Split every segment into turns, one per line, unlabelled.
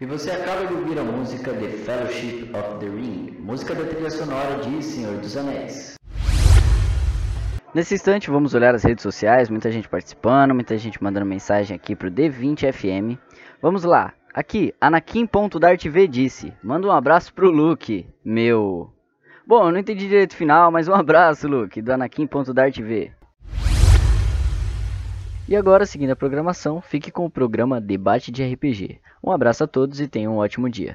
você acaba de ouvir a música The Fellowship of the Ring, música da trilha sonora de Senhor dos Anéis. Nesse instante vamos olhar as redes sociais, muita gente participando, muita gente mandando mensagem aqui pro D20FM. Vamos lá, aqui, Anakin.dartv disse, manda um abraço pro Luke, meu... Bom, eu não entendi direito o final, mas um abraço, Luke, do Anakin.dartv. E agora, seguindo a programação, fique com o programa Debate de RPG. Um abraço a todos e tenham um ótimo dia.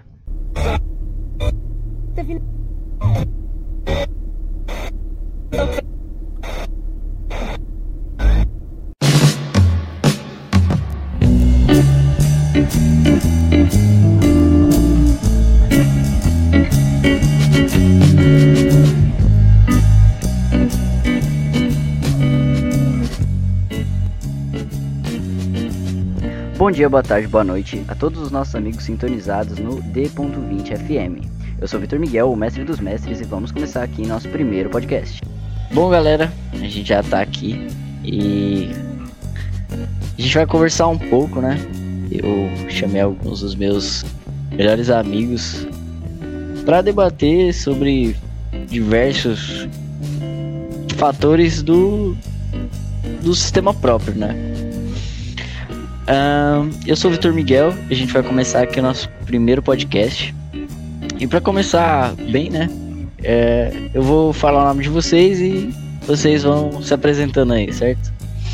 Bom dia, boa tarde, boa noite a todos os nossos amigos sintonizados no D.20FM. Eu sou Vitor Miguel, o mestre dos mestres, e vamos começar aqui nosso primeiro podcast. Bom, galera, a gente já tá aqui e a gente vai conversar um pouco, né? Eu chamei alguns dos meus melhores amigos para debater sobre diversos fatores do sistema próprio, né? Eu sou o Vitor Miguel e a gente vai começar aqui o nosso primeiro podcast. E para começar bem, né? Eu vou falar o nome de vocês e vocês vão se apresentando aí, certo?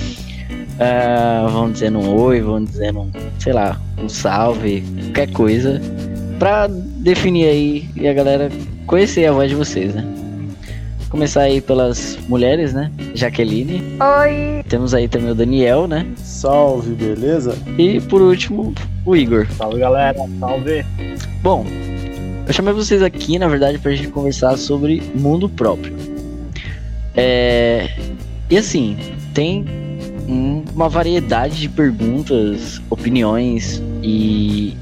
Vão dizendo um oi, vão dizendo sei lá, um salve, qualquer coisa, pra definir aí e a galera conhecer a voz de vocês, né? Começar aí pelas mulheres, né? Jaqueline.
Oi!
Temos aí também o Daniel, né?
Salve, beleza?
E por último, o Igor.
Salve, galera, salve!
Bom, eu chamei vocês aqui, na verdade, pra gente conversar sobre mundo próprio. E assim, tem uma variedade de perguntas, opiniões e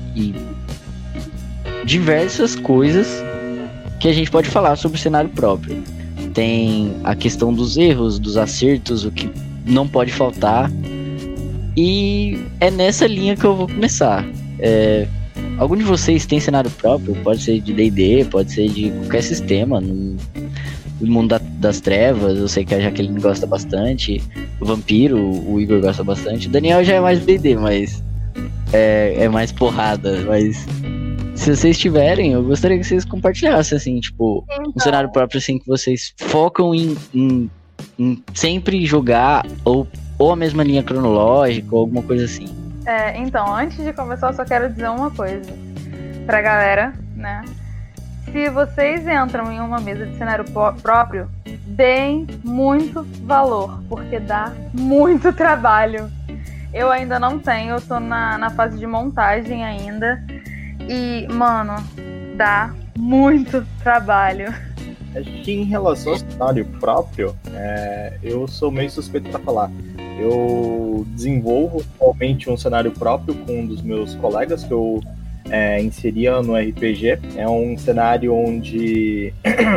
diversas coisas que a gente pode falar sobre o cenário próprio. Tem a questão dos erros, dos acertos, o que não pode faltar. E é nessa linha que eu vou começar. Algum de vocês tem cenário próprio? Pode ser de D&D, pode ser de qualquer sistema. No mundo das trevas, eu sei que a Jaqueline gosta bastante. O Vampiro, o Igor gosta bastante. O Daniel já é mais D&D, mas é mais porrada. Mas se vocês tiverem, eu gostaria que vocês compartilhassem, assim, tipo, um cenário próprio, assim, que vocês focam em sempre jogar ou a mesma linha cronológica ou alguma coisa assim.
Então, antes de começar, eu só quero dizer uma coisa pra galera, né? Se vocês entram em uma mesa de cenário próprio, deem muito valor, porque dá muito trabalho. Eu ainda não tenho, eu tô na fase de montagem ainda. E, mano, dá muito trabalho.
Acho que em relação ao cenário próprio, eu sou meio suspeito pra falar. Eu desenvolvo atualmente um cenário próprio com um dos meus colegas que eu inseria no RPG. É um cenário onde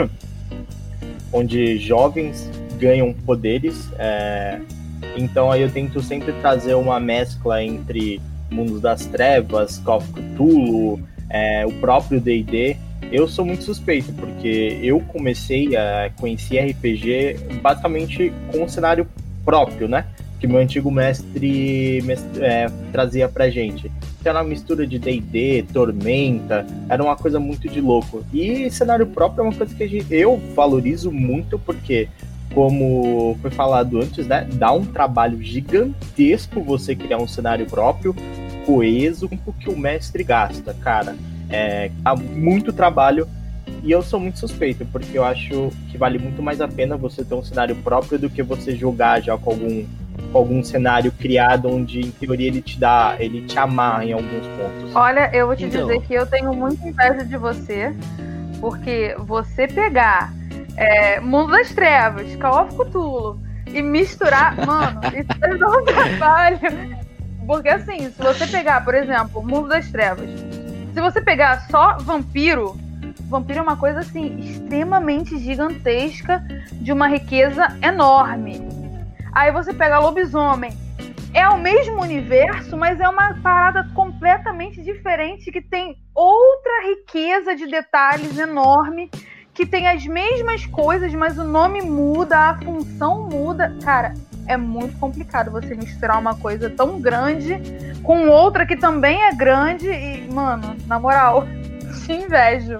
jovens ganham poderes. Então aí eu tento sempre trazer uma mescla entre Mundos das Trevas, Call of Cthulhu, o próprio D&D. Eu sou muito suspeito, porque eu comecei a conhecer RPG basicamente com um cenário próprio, né? Que meu antigo mestre trazia pra gente. Era uma mistura de D&D, Tormenta, era uma coisa muito de louco. E cenário próprio é uma coisa que eu valorizo muito, porque, como foi falado antes, né, dá um trabalho gigantesco você criar um cenário próprio, coeso, com o que o mestre gasta, cara. Dá muito trabalho e eu sou muito suspeito, porque eu acho que vale muito mais a pena você ter um cenário próprio do que você jogar já com algum cenário criado onde, em teoria, ele te amarra em alguns pontos.
Olha, eu vou te dizer que eu tenho muita inveja de você, porque você pegar Mundo das Trevas, Call of Cthulhu e misturar, mano, isso vai dar um trabalho. Porque assim, se você pegar, por exemplo, Mundo das Trevas, se você pegar só Vampiro é uma coisa assim, extremamente gigantesca, de uma riqueza enorme. Aí você pega Lobisomem, é o mesmo universo, mas é uma parada completamente diferente, que tem outra riqueza de detalhes enorme, que tem as mesmas coisas, mas o nome muda, a função muda. Cara, é muito complicado você misturar uma coisa tão grande com outra que também é grande e, mano, na moral, te invejo.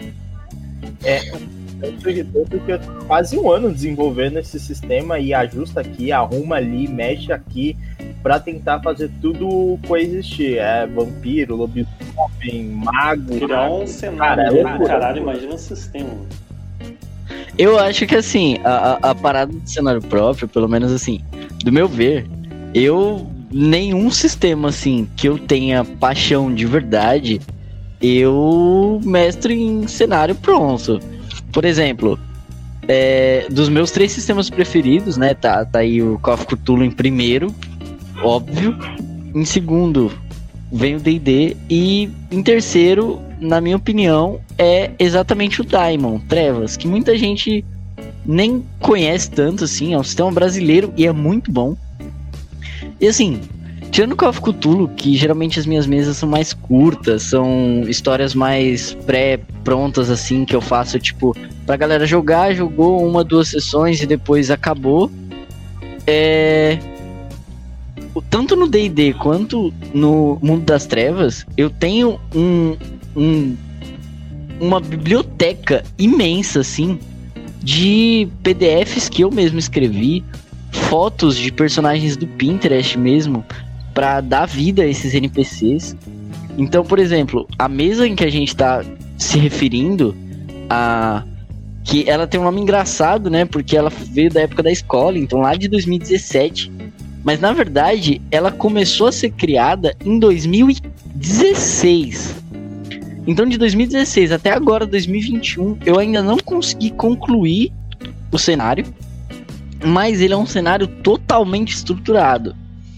Eu tô irritado porque eu tô quase um ano desenvolvendo esse sistema e ajusta aqui, arruma ali, mexe aqui pra tentar fazer tudo coexistir. Vampiro, lobisomem, mago.
Criar um cenário do caralho, imagina um sistema.
Eu acho que assim, a parada do cenário próprio, pelo menos assim, do meu ver, nenhum sistema assim que eu tenha paixão de verdade, eu mestro em cenário pronto. Por exemplo, dos meus 3 sistemas preferidos, né, tá aí o Call of Cthulhu em primeiro, óbvio. Em segundo, vem o D&D. E em terceiro, na minha opinião, é exatamente o Daimon, Trevas, que muita gente nem conhece tanto assim. É um sistema brasileiro e é muito bom. E assim, tirando o Call of Cthulhu, que geralmente as minhas mesas são mais curtas, são histórias mais pré-prontas assim, que eu faço tipo pra galera jogar, jogou 1, 2 sessões e depois acabou. Tanto no D&D quanto no Mundo das Trevas, eu tenho uma biblioteca imensa assim de PDFs que eu mesmo escrevi, fotos de personagens do Pinterest mesmo, pra dar vida a esses NPCs. Então, por exemplo, a mesa em que a gente tá se referindo, que ela tem um nome engraçado, né? Porque ela veio da época da escola, então lá de 2017. Mas, na verdade, ela começou a ser criada em 2016. Então, de 2016 até agora, 2021, eu ainda não consegui concluir o cenário. Mas ele é um cenário totalmente estruturado.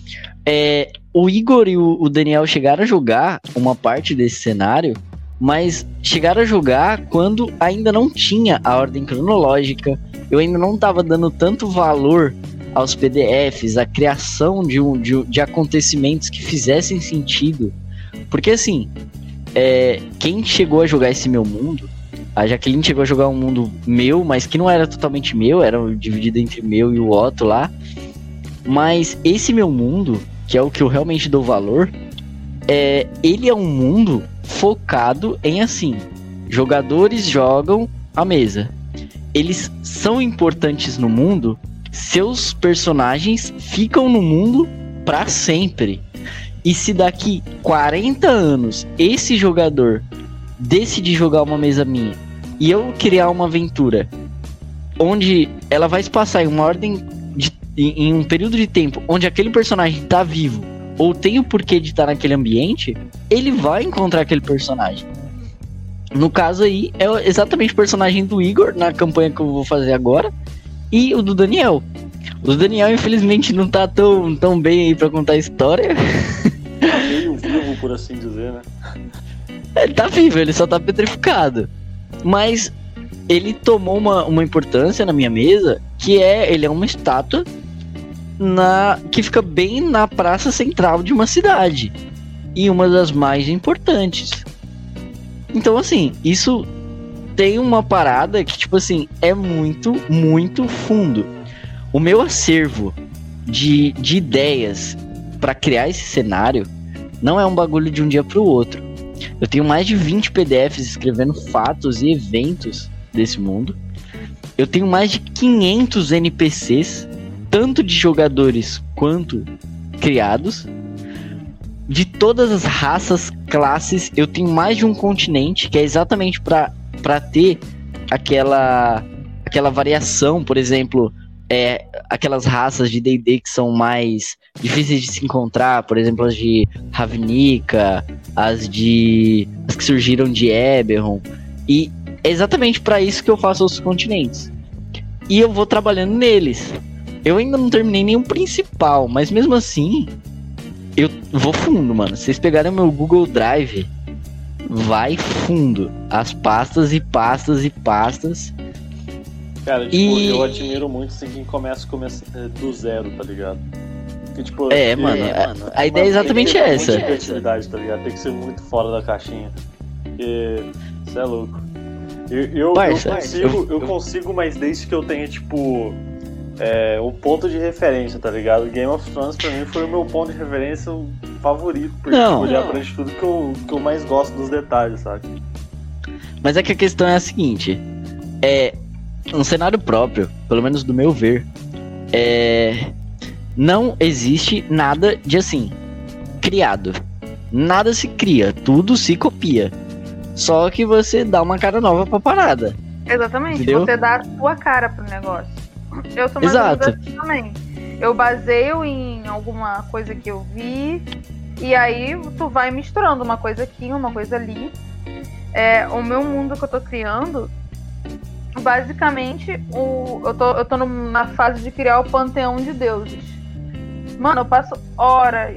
O Igor e o Daniel chegaram a jogar uma parte desse cenário, mas chegaram a jogar quando ainda não tinha a ordem cronológica. Eu ainda não estava dando tanto valor aos PDFs, a criação de acontecimentos que fizessem sentido. Porque assim, quem chegou a jogar esse meu mundo, a Jaqueline chegou a jogar um mundo meu, mas que não era totalmente meu, era dividido entre meu e o Otto lá. Mas esse meu mundo, que é o que eu realmente dou valor, ele é um mundo focado em assim, jogadores jogam a mesa. Eles são importantes no mundo, seus personagens ficam no mundo pra sempre. E se daqui 40 anos esse jogador decidir jogar uma mesa minha e eu criar uma aventura onde ela vai se passar em uma ordem em um período de tempo onde aquele personagem tá vivo ou tem o porquê de estar naquele ambiente, ele vai encontrar aquele personagem. No caso aí, é exatamente o personagem do Igor na campanha que eu vou fazer agora e o do Daniel. O do Daniel, infelizmente, não tá tão bem aí pra contar a história.
Tá meio vivo, por assim dizer, né?
Ele tá vivo, ele só tá petrificado. Mas ele tomou uma importância na minha mesa, que ele é uma estátua que fica bem na praça central de uma cidade. E uma das mais importantes. Então, assim, isso tem uma parada que, tipo assim, é muito, muito fundo. O meu acervo de ideias pra criar esse cenário não é um bagulho de um dia pro outro. Eu tenho mais de 20 PDFs escrevendo fatos e eventos desse mundo. Eu tenho mais de 500 NPCs, tanto de jogadores quanto criados. De todas as raças, classes, eu tenho mais de um continente, que é exatamente para ter aquela variação. Por exemplo, aquelas raças de D&D que são mais difíceis de se encontrar, por exemplo, as de Ravnica, as que surgiram de Eberron, e é exatamente para isso que eu faço os continentes. E eu vou trabalhando neles. Eu ainda não terminei nenhum principal, mas mesmo assim, eu vou fundo, mano. Se vocês pegarem o meu Google Drive, vai fundo. As pastas e pastas e pastas.
Cara, tipo, eu admiro muito assim, quem começa do zero, tá ligado? E, tipo,
mano, a ideia é exatamente essa.
Tem criatividade, tá ligado? Tem que ser muito fora da caixinha. Porque você é louco. Eu consigo, mas desde que eu tenha, tipo, um ponto de referência, tá ligado? Game of Thrones pra mim foi o meu ponto de referência favorito, porque ele abrange tudo que eu mais gosto dos detalhes, sabe?
Mas é que a questão é a seguinte, um cenário próprio, pelo menos do meu ver, não existe nada de assim, criado. Nada se cria, tudo se copia. Só que você dá uma cara nova pra parada.
Exatamente,
entendeu?
Você dá a sua cara pro negócio. Eu sou mais assim também. Eu baseio em alguma coisa que eu vi, e aí tu vai misturando uma coisa aqui, uma coisa ali. O meu mundo que eu tô criando, basicamente, eu tô na fase de criar o panteão de deuses. Mano, eu passo horas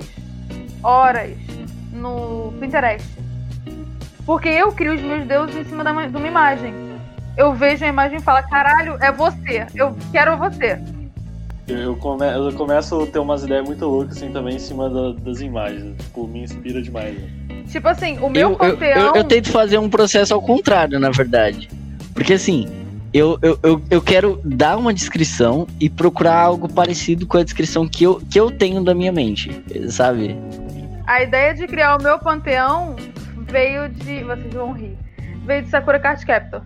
no Pinterest. Porque eu crio os meus deuses em cima de uma imagem. Eu vejo a imagem e falo, caralho, é você. Eu quero você.
Eu começo a ter umas ideias muito loucas assim também em cima das imagens. Tipo, me inspira demais. Né?
Tipo assim, o meu panteão...
Eu tento fazer um processo ao contrário, na verdade. Porque assim, eu quero dar uma descrição e procurar algo parecido com a descrição que eu tenho da minha mente, sabe?
A ideia de criar o meu panteão veio de... Vocês vão rir. Veio de Sakura Card Captor.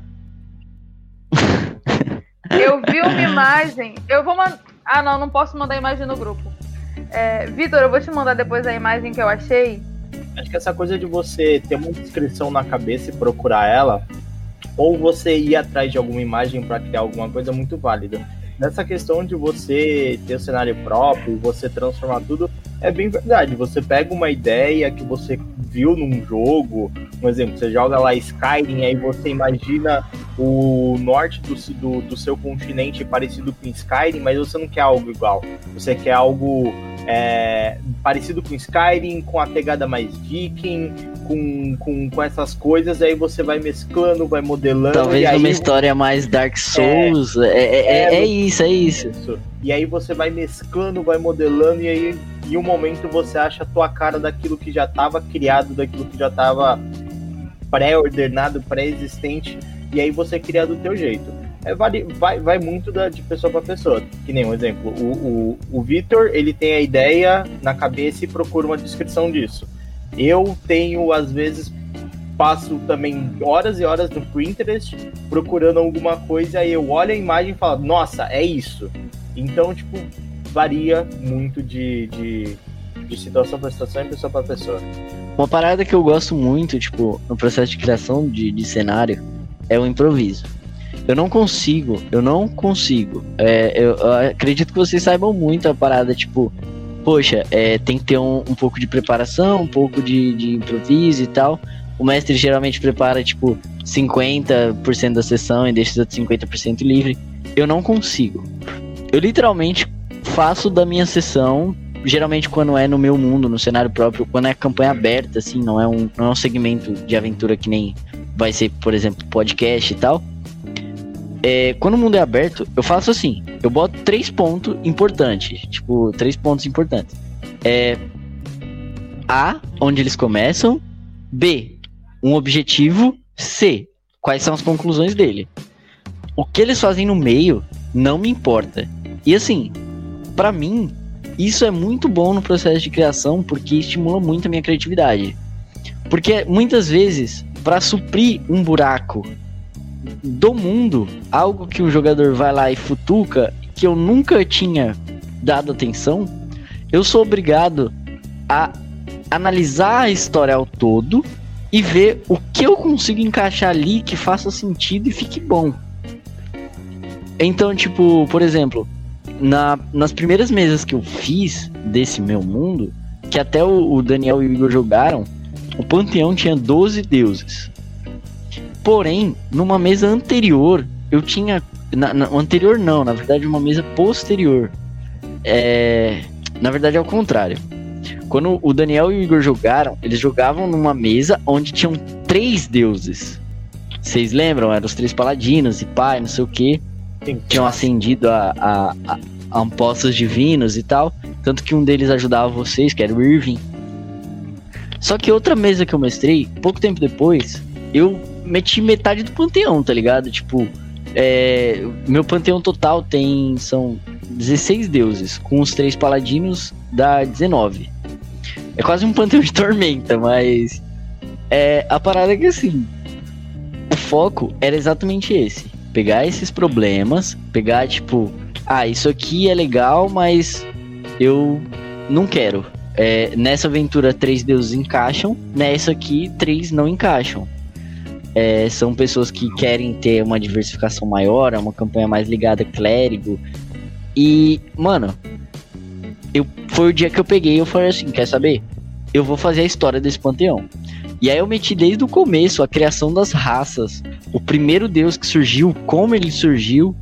Eu vi uma imagem... Eu vou mandar... Ah, não posso mandar a imagem no grupo. Vitor, eu vou te mandar depois a imagem que eu achei.
Acho que essa coisa de você ter uma descrição na cabeça e procurar ela, ou você ir atrás de alguma imagem para criar alguma coisa, é muito válida. Nessa questão de você ter o cenário próprio, você transformar tudo, é bem verdade. Você pega uma ideia que você viu num jogo, um exemplo, você joga lá Skyrim, aí você imagina o norte do seu continente parecido com Skyrim, mas você não quer algo igual. Você quer algo parecido com Skyrim, com a pegada mais viking, com essas coisas, aí você vai mesclando, vai modelando.
Talvez
e aí,
uma história mais Dark Souls, é isso.
E aí você vai mesclando, vai modelando, e aí em um momento você acha a tua cara daquilo que já estava criado, daquilo que já estava pré-ordenado, pré-existente, e aí você cria do teu jeito. Vai muito de pessoa para pessoa. Que nem um exemplo, o Vitor, ele tem a ideia na cabeça e procura uma descrição disso. Eu tenho, às vezes, passo também horas e horas no Pinterest procurando alguma coisa, aí eu olho a imagem e falo, nossa, é isso. Então, tipo, varia muito de situação para situação e pessoa para pessoa.
Uma parada que eu gosto muito, tipo, no processo de criação de cenário, é o improviso. Eu não consigo. Eu acredito que vocês saibam muito a parada, tipo, poxa, tem que ter um pouco de preparação, um pouco de improviso e tal. O mestre geralmente prepara, tipo, 50% da sessão e deixa os outros 50% livre. Eu não consigo. Eu literalmente faço da minha sessão, geralmente quando é no meu mundo, no cenário próprio, quando é campanha aberta, assim, não é um segmento de aventura que nem vai ser, por exemplo, podcast e tal. Quando o mundo é aberto, eu faço assim, eu boto 3 pontos importantes. Tipo, 3 pontos importantes. A, onde eles começam. B, um objetivo. C, quais são as conclusões dele. O que eles fazem no meio não me importa. E assim, pra mim, isso é muito bom no processo de criação, porque estimula muito a minha criatividade. Porque muitas vezes, pra suprir um buraco do mundo, algo que o jogador vai lá e futuca, que eu nunca tinha dado atenção, eu sou obrigado a analisar a história ao todo e ver o que eu consigo encaixar ali que faça sentido e fique bom. Então, tipo, por exemplo, nas primeiras mesas que eu fiz desse meu mundo, que até o Daniel e o Igor jogaram, o panteão tinha 12 deuses. Porém, numa mesa anterior, eu tinha... anterior não, na verdade uma mesa posterior. Na verdade é o contrário. Quando o Daniel e o Igor jogaram, eles jogavam numa mesa onde tinham 3 deuses. Vocês lembram? Eram os 3 paladinos e pai, não sei o que. Tinham ascendido a postos divinos e tal. Tanto que um deles ajudava vocês, que era o Irving. Só que outra mesa que eu mestrei, pouco tempo depois, eu meti metade do panteão, tá ligado? Tipo, meu panteão total são 16 deuses, com os 3 paladinos dá 19. É quase um panteão de Tormenta, mas a parada é que assim, o foco era exatamente esse. Pegar esses problemas, pegar tipo, isso aqui é legal, mas eu não quero. Nessa aventura 3 deuses encaixam, nessa aqui 3 não encaixam. São pessoas que querem ter uma diversificação maior, uma campanha mais ligada a clérigo. E, mano, foi o dia que eu peguei e eu falei assim, quer saber? Eu vou fazer a história desse panteão. E aí eu meti desde o começo a criação das raças, o primeiro deus que surgiu, como ele surgiu,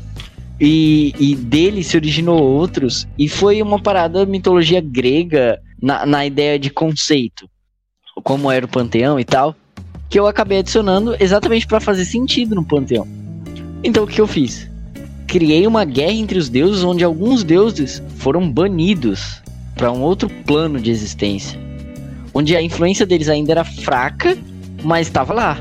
e dele se originou outros, e foi uma parada mitologia grega na ideia de conceito, como era o panteão e tal, que eu acabei adicionando exatamente para fazer sentido no panteão. Então o que eu fiz? Criei uma guerra entre os deuses, onde alguns deuses foram banidos para um outro plano de existência, onde a influência deles ainda era fraca, mas estava lá.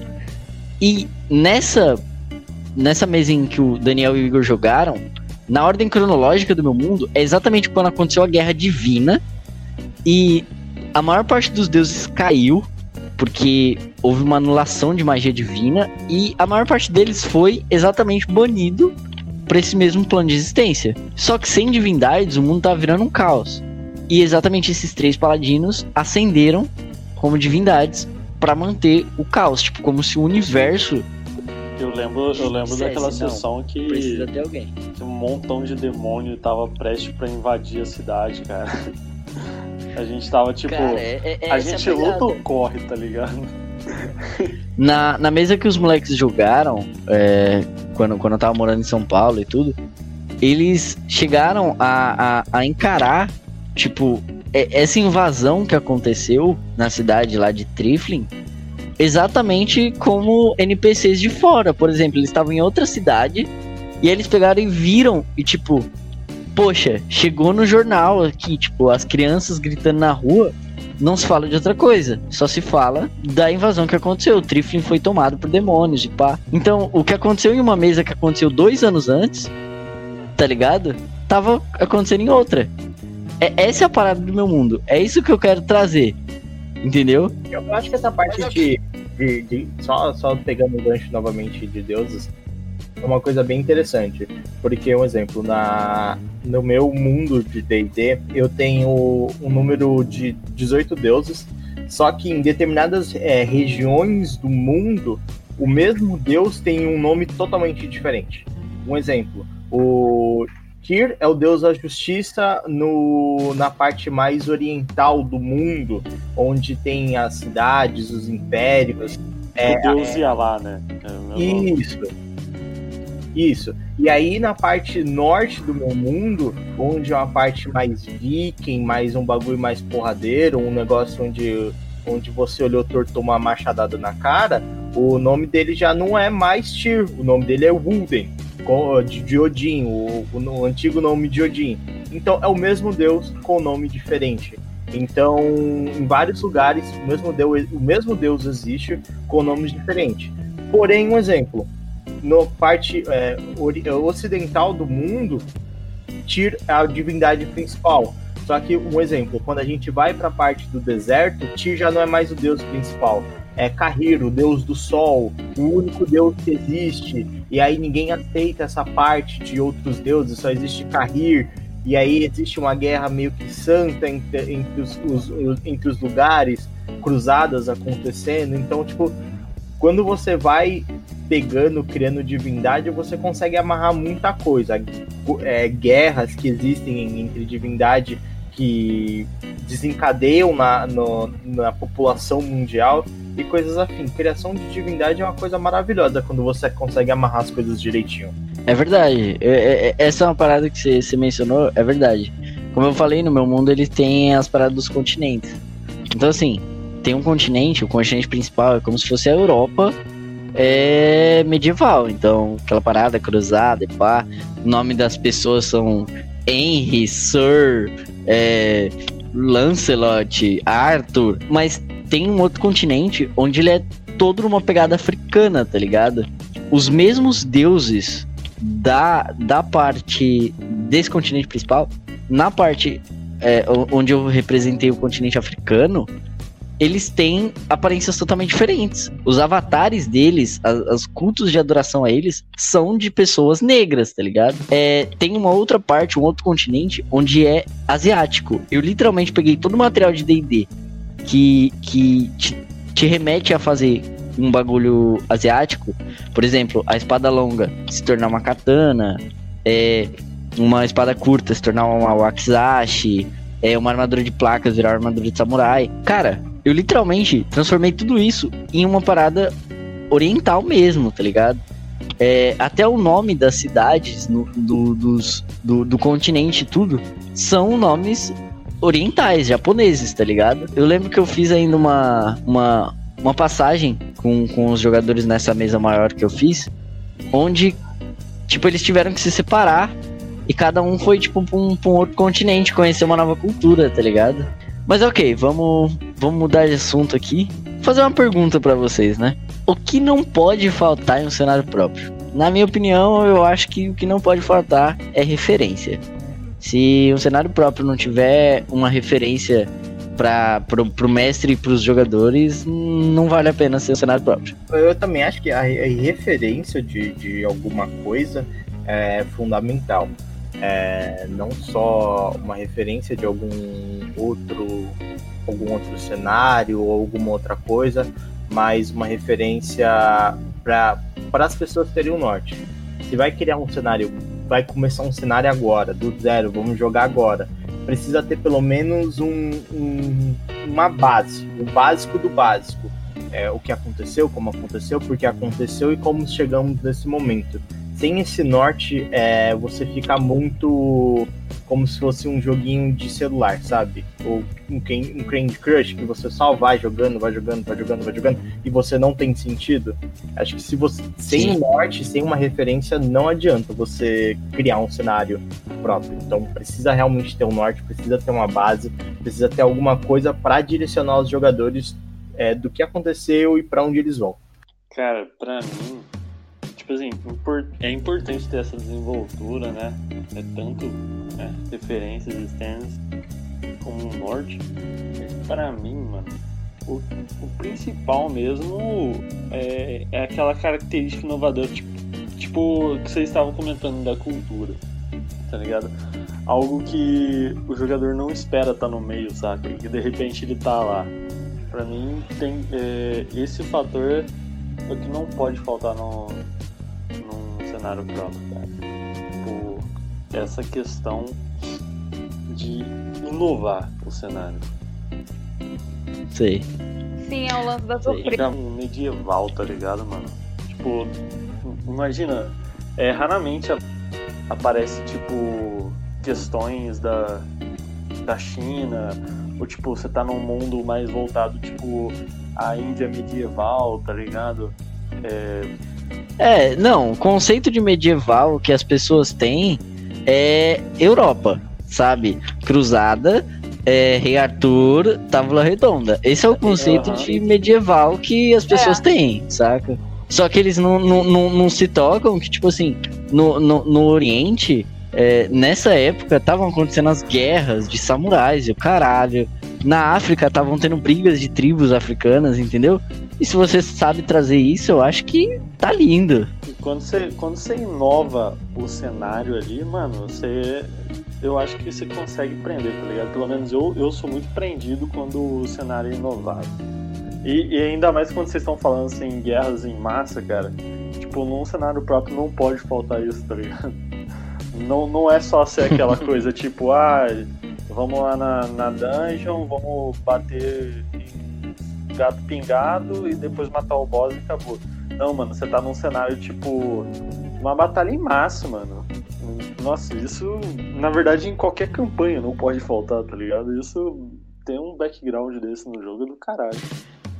E nessa mesa em que o Daniel e o Igor jogaram, na ordem cronológica do meu mundo, é exatamente quando aconteceu a Guerra Divina, e a maior parte dos deuses caiu, porque houve uma anulação de magia divina, e a maior parte deles foi exatamente banido para esse mesmo plano de existência. Só que sem divindades, o mundo tava virando um caos. E exatamente esses 3 paladinos ascenderam como divindades para manter o caos, tipo, como se o universo...
Eu lembro daquela sessão que
precisa ter alguém.
Um montão de demônio tava prestes pra invadir a cidade, cara. A gente tava tipo... Cara, a gente luta ou corre, tá ligado?
Na mesa que os moleques jogaram, quando eu tava morando em São Paulo e tudo, eles chegaram a encarar, tipo, essa invasão que aconteceu na cidade lá de Triflin, exatamente como NPCs de fora. Por exemplo, eles estavam em outra cidade e eles pegaram e viram e tipo, poxa, chegou no jornal aqui, tipo, as crianças gritando na rua, não se fala de outra coisa, só se fala da invasão que aconteceu. O Triflin foi tomado por demônios e pá. Então, o que aconteceu em uma mesa que aconteceu 2 anos antes, tá ligado? Tava acontecendo em outra. Essa é a parada do meu mundo. É isso que eu quero trazer. Entendeu?
Eu acho que essa parte de só pegando o gancho novamente de deuses, é uma coisa bem interessante. Porque, um exemplo, no meu mundo de D&D, eu tenho um número de 18 deuses, só que em determinadas regiões do mundo, o mesmo deus tem um nome totalmente diferente. Um exemplo, o Tyr é o deus da justiça na parte mais oriental do mundo, onde tem as cidades, os impérios.
O deus ia lá, né?
Isso. E aí na parte norte do meu mundo, onde é uma parte mais viking, mais um bagulho mais porradeiro, um negócio onde você olhou torto, tomou uma machadada na cara, o nome dele já não é mais Tyr, o nome dele é Wulden. De Odin, o antigo nome de Odin. Então é o mesmo deus com nome diferente. Então, em vários lugares, o mesmo deus existe com nomes diferentes. Porém, um exemplo, na parte ocidental do mundo, Tyr é a divindade principal. Só que, um exemplo, quando a gente vai para a parte do deserto, Tyr já não é mais o deus principal. É Kahir, o deus do sol, o único deus que existe, e aí ninguém aceita essa parte de outros deuses, só existe Kahir, e aí existe uma guerra meio que santa entre os lugares, cruzadas acontecendo. Então, tipo, quando você vai criando divindade, você consegue amarrar muita coisa. Guerras que existem entre divindade que desencadeiam na população mundial e coisas afim. Criação de divindade é uma coisa maravilhosa quando você consegue amarrar as coisas direitinho.
É verdade. Essa é uma parada que você mencionou, é verdade. Como eu falei, no meu mundo ele tem as paradas dos continentes. Então assim, tem um continente, o continente principal é como se fosse a Europa, é medieval. Então, aquela parada cruzada e pá. O nome das pessoas são Henry, Sir, Lancelot, Arthur. Mas tem um outro continente onde ele é todo numa pegada africana, tá ligado? Os mesmos deuses da parte desse continente principal, na parte onde eu representei o continente africano, eles têm aparências totalmente diferentes. Os avatares deles, os cultos de adoração a eles, são de pessoas negras, tá ligado? Tem uma outra parte, um outro continente, onde é asiático. Eu literalmente peguei todo o material de D&D que te remete a fazer um bagulho asiático. Por exemplo, a espada longa se tornar uma katana, uma espada curta se tornar uma wakizashi, uma armadura de placas virar uma armadura de samurai. Cara, eu literalmente transformei tudo isso em uma parada oriental mesmo, tá ligado? Até o nome das cidades do continente, tudo, são nomes orientais, japoneses, tá ligado? Eu lembro que eu fiz ainda uma passagem com os jogadores nessa mesa maior que eu fiz, onde, tipo, eles tiveram que se separar e cada um foi, tipo, pra um outro continente, conhecer uma nova cultura, tá ligado? Mas ok, vamos mudar de assunto aqui. Vou fazer uma pergunta pra vocês, né? O que não pode faltar em um cenário próprio? Na minha opinião, eu acho que o que não pode faltar é referência. Se um cenário próprio não tiver uma referência pro mestre e pros jogadores, não vale a pena ser um cenário próprio.
Eu também acho que a referência de alguma coisa é fundamental. Não só uma referência de algum outro cenário ou alguma outra coisa, mas uma referência para as pessoas terem um norte. Se vai criar um cenário, vai começar um cenário agora, do zero, vamos jogar agora, precisa ter pelo menos uma base, o básico do básico. O que aconteceu, como aconteceu, porque aconteceu e como chegamos nesse momento. Sem esse norte, você fica muito como se fosse um joguinho de celular, sabe? Ou um Candy Crush, que você só vai jogando, e você não tem sentido. Acho que se você sem norte, sem uma referência, não adianta você criar um cenário próprio. Então precisa realmente ter um norte, precisa ter uma base, precisa ter alguma coisa para direcionar os jogadores do que aconteceu e para onde eles vão.
Cara, pra mim, tipo assim, é importante ter essa desenvoltura, né? Tanto referências externas como um norte. Pra mim, mano, o principal mesmo é aquela característica inovadora, tipo que vocês estavam comentando da cultura, tá ligado? Algo que o jogador não espera estar no meio, saca? E de repente ele tá lá. Pra mim, tem esse fator é o que não pode faltar num cenário próprio, cara. Tipo, essa questão de inovar o cenário.
Sei.
Sim, é o lance da surpresa.
Medieval, tá ligado, mano? Tipo, imagina, raramente aparece, tipo, questões da China, ou tipo, você tá num mundo mais voltado, tipo, à Índia medieval, tá ligado?
Não, o conceito de medieval que as pessoas têm é Europa, sabe? Cruzada, Rei Arthur, Távola Redonda. Esse é o conceito de medieval que as pessoas têm, saca? Só que eles não se tocam que, tipo assim, no Oriente, nessa época, estavam acontecendo as guerras de samurais e o caralho. Na África, estavam tendo brigas de tribos africanas, entendeu? E se você sabe trazer isso, eu acho que tá lindo.
E quando você inova o cenário ali, mano, eu acho que você consegue prender, tá ligado? Pelo menos eu sou muito prendido quando o cenário é inovado. E ainda mais quando vocês estão falando assim, guerras em massa, cara. Tipo, num cenário próprio não pode faltar isso, tá ligado? Não é só ser aquela coisa tipo, vamos lá na dungeon, vamos bater em gato pingado e depois matar o boss e acabou. Não, mano, você tá num cenário tipo uma batalha em massa, mano. Nossa, isso na verdade em qualquer campanha não pode faltar, tá ligado? Isso tem um background desse no jogo do caralho.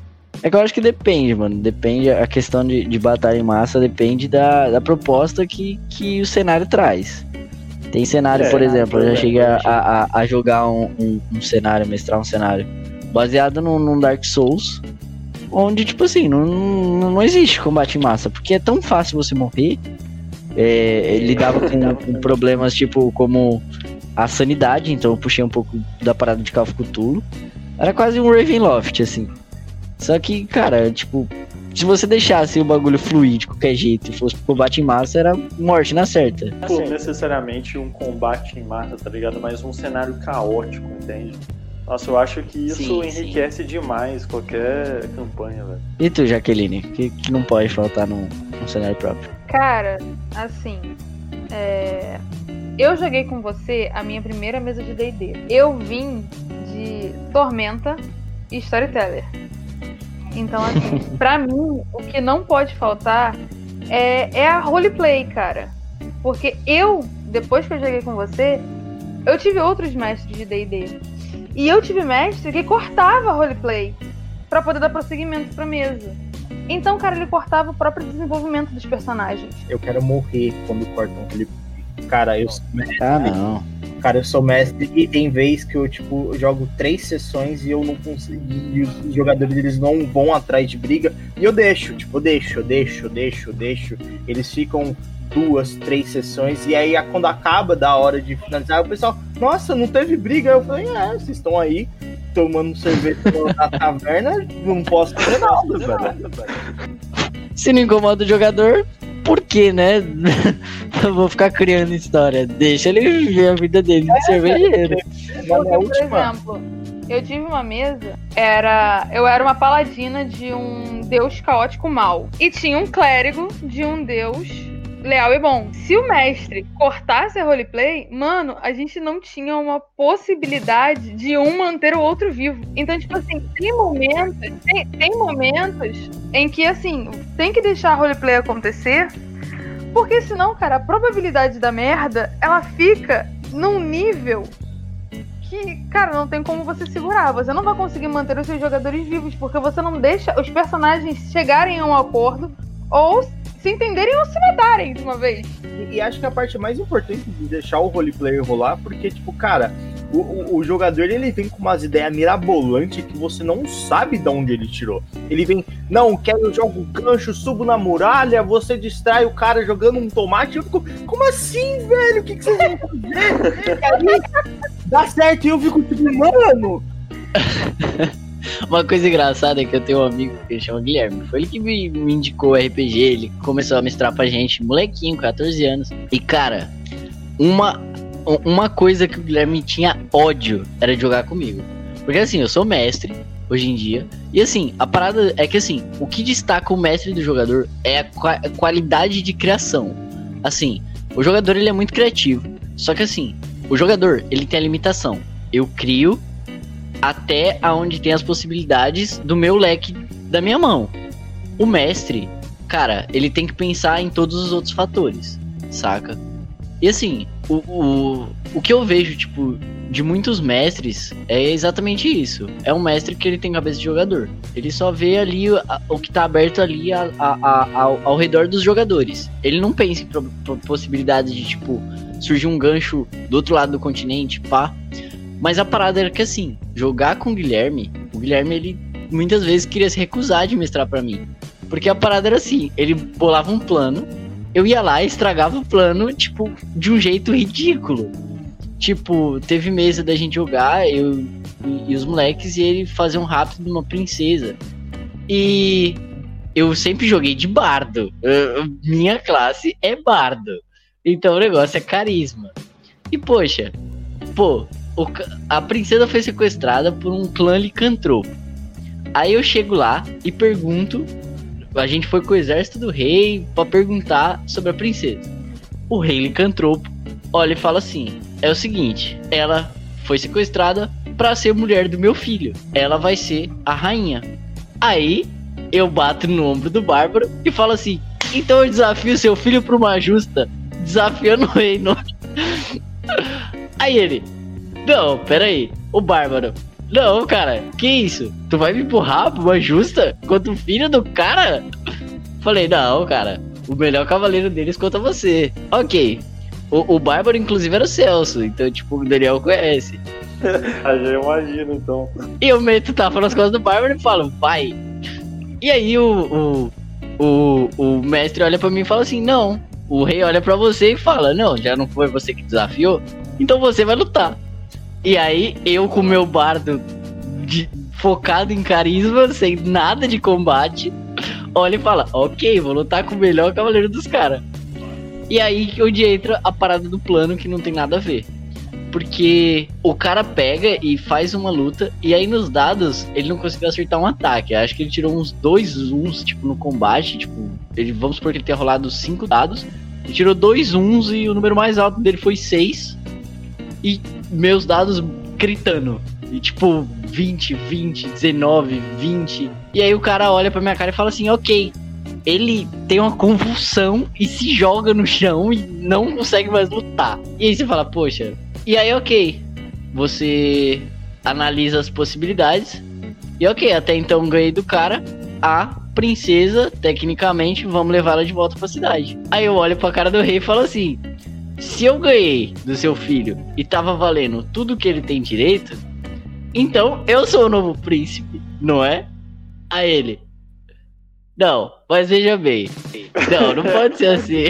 É que eu acho que depende, mano. Depende, a questão de batalha em massa depende da proposta que o cenário traz. Tem cenário, por exemplo, eu já cheguei a jogar um cenário, mestrar um cenário baseado num Dark Souls, onde, tipo assim, não existe combate em massa, porque é tão fácil você morrer. Ele lidava com problemas, tipo, como a sanidade, então eu puxei um pouco da parada de Call of Cthulhu. Era quase um Ravenloft, assim. Só que, cara, tipo, se você deixasse o bagulho fluir de qualquer jeito e fosse pro combate em massa, era morte na certa.
Não necessariamente um combate em massa, tá ligado? Mas um cenário caótico, entende? Nossa, eu acho que isso enriquece demais qualquer campanha, velho.
E tu, Jaqueline? O que não pode faltar num cenário próprio?
Cara, assim, eu joguei com você a minha primeira mesa de D&D. Eu vim de Tormenta e Storyteller. Então, assim, pra mim, o que não pode faltar é a roleplay, cara. Porque depois que eu joguei com você, eu tive outros mestres de D&D. E eu tive mestre que cortava a roleplay pra poder dar prosseguimento pra mesa. Então, cara, ele cortava o próprio desenvolvimento dos personagens.
Eu quero morrer quando cortam roleplay. Cara, eu sou mestre.
Não.
Cara, eu sou mestre e tem vez que eu, jogo 3 sessões e eu não consigo. E os jogadores, eles não vão atrás de briga. E eu deixo. Eles ficam 2, 3 sessões. E aí, quando acaba da hora de finalizar, o pessoal, nossa, não teve briga. Eu falei, vocês estão aí tomando cerveja na taverna, não posso fazer nada, velho.
Se não incomoda o jogador, por quê, né? Eu vou ficar criando história. Deixa ele viver a vida dele de cervejeiro.
Porque, por exemplo, eu tive uma mesa, eu era uma paladina de um deus caótico mau. E tinha um clérigo de um deus leal e bom. Se o mestre cortasse a roleplay, mano, a gente não tinha uma possibilidade de um manter o outro vivo. Então, tipo assim, tem momentos em que, assim, tem que deixar a roleplay acontecer, porque senão, cara, a probabilidade da merda, ela fica num nível que, cara, não tem como você segurar. Você não vai conseguir manter os seus jogadores vivos, porque você não deixa os personagens chegarem a um acordo ou se entenderem ou se matarem de uma vez.
E acho que a parte mais importante de deixar o roleplay rolar, porque, tipo, cara, o jogador, ele vem com umas ideias mirabolantes que você não sabe de onde ele tirou. Ele vem, não, eu jogo o gancho, subo na muralha, você distrai o cara jogando um tomate. Eu fico, como assim, velho? O que vocês vão fazer? E aí, dá certo, e eu fico tipo, mano...
Uma coisa engraçada é que eu tenho um amigo que chama Guilherme. Foi ele que me indicou o RPG. Ele começou a mestrar pra gente, molequinho, 14 anos. E, cara, uma coisa que o Guilherme tinha ódio era de jogar comigo. Porque, assim, eu sou mestre hoje em dia. E, assim, a parada é que, assim, o que destaca o mestre do jogador é a qualidade de criação. Assim, o jogador, ele é muito criativo. Só que, assim, o jogador, ele tem a limitação. Eu crio até aonde tem as possibilidades do meu leque da minha mão. O mestre, cara, ele tem que pensar em todos os outros fatores, saca? E assim, o que eu vejo, tipo, de muitos mestres é exatamente isso. É um mestre que ele tem cabeça de jogador. Ele só vê ali o que tá aberto ali ao redor dos jogadores. Ele não pensa em possibilidades de, tipo, surgir um gancho do outro lado do continente, pá. Mas a parada era que, assim, jogar com o Guilherme, ele muitas vezes queria se recusar de mestrar pra mim. Porque a parada era assim, ele bolava um plano, eu ia lá e estragava o plano, tipo, de um jeito ridículo. Tipo, teve mesa da gente jogar, eu e os moleques, e ele fazia um rápido de uma princesa. E eu sempre joguei de bardo. Minha classe é bardo. Então o negócio é carisma. E poxa, a princesa foi sequestrada por um clã licantropo. Aí eu chego lá e pergunto. A gente foi com o exército do rei pra perguntar sobre a princesa. O rei licantropo olha e fala assim: é o seguinte, ela foi sequestrada pra ser mulher do meu filho. Ela vai ser a rainha. Aí eu bato no ombro do Bárbaro e falo assim: então eu desafio seu filho pra uma justa, desafiando o reino. Aí ele: não, peraí, o Bárbaro, não, cara, que isso? Tu vai me empurrar pra uma justa contra o filho do cara? Falei, não, cara, o melhor cavaleiro deles contra você. Ok, o Bárbaro inclusive era o Celso, então tipo, o Daniel conhece.
Já imagino, então.
E eu meto tapa nas costas do Bárbaro e falo, vai. E aí o mestre olha pra mim e fala assim, não. O rei olha pra você e fala, não, já não foi você que desafiou? Então você vai lutar. E aí eu com o meu bardo focado em carisma, sem nada de combate, olha e fala, ok, vou lutar com o melhor cavaleiro dos caras. E aí onde entra a parada do plano que não tem nada a ver. Porque o cara pega e faz uma luta, e aí nos dados ele não conseguiu acertar um ataque. Acho que ele tirou uns 2 1s, tipo, no combate. Tipo, vamos supor que ele tenha rolado 5 dados. Ele tirou 2 1s e o número mais alto dele foi 6. E meus dados gritando. E tipo, 20, 19, 20. E aí o cara olha pra minha cara e fala assim, ok. Ele tem uma convulsão e se joga no chão e não consegue mais lutar. E aí você fala, poxa... E aí, ok, você analisa as possibilidades. E ok, até então ganhei do cara. A princesa, tecnicamente, vamos levá-la de volta pra cidade. Aí eu olho pra cara do rei e falo assim, se eu ganhei do seu filho e tava valendo tudo que ele tem direito, então eu sou o novo príncipe, não é? A ele, não, mas veja bem, não pode ser assim.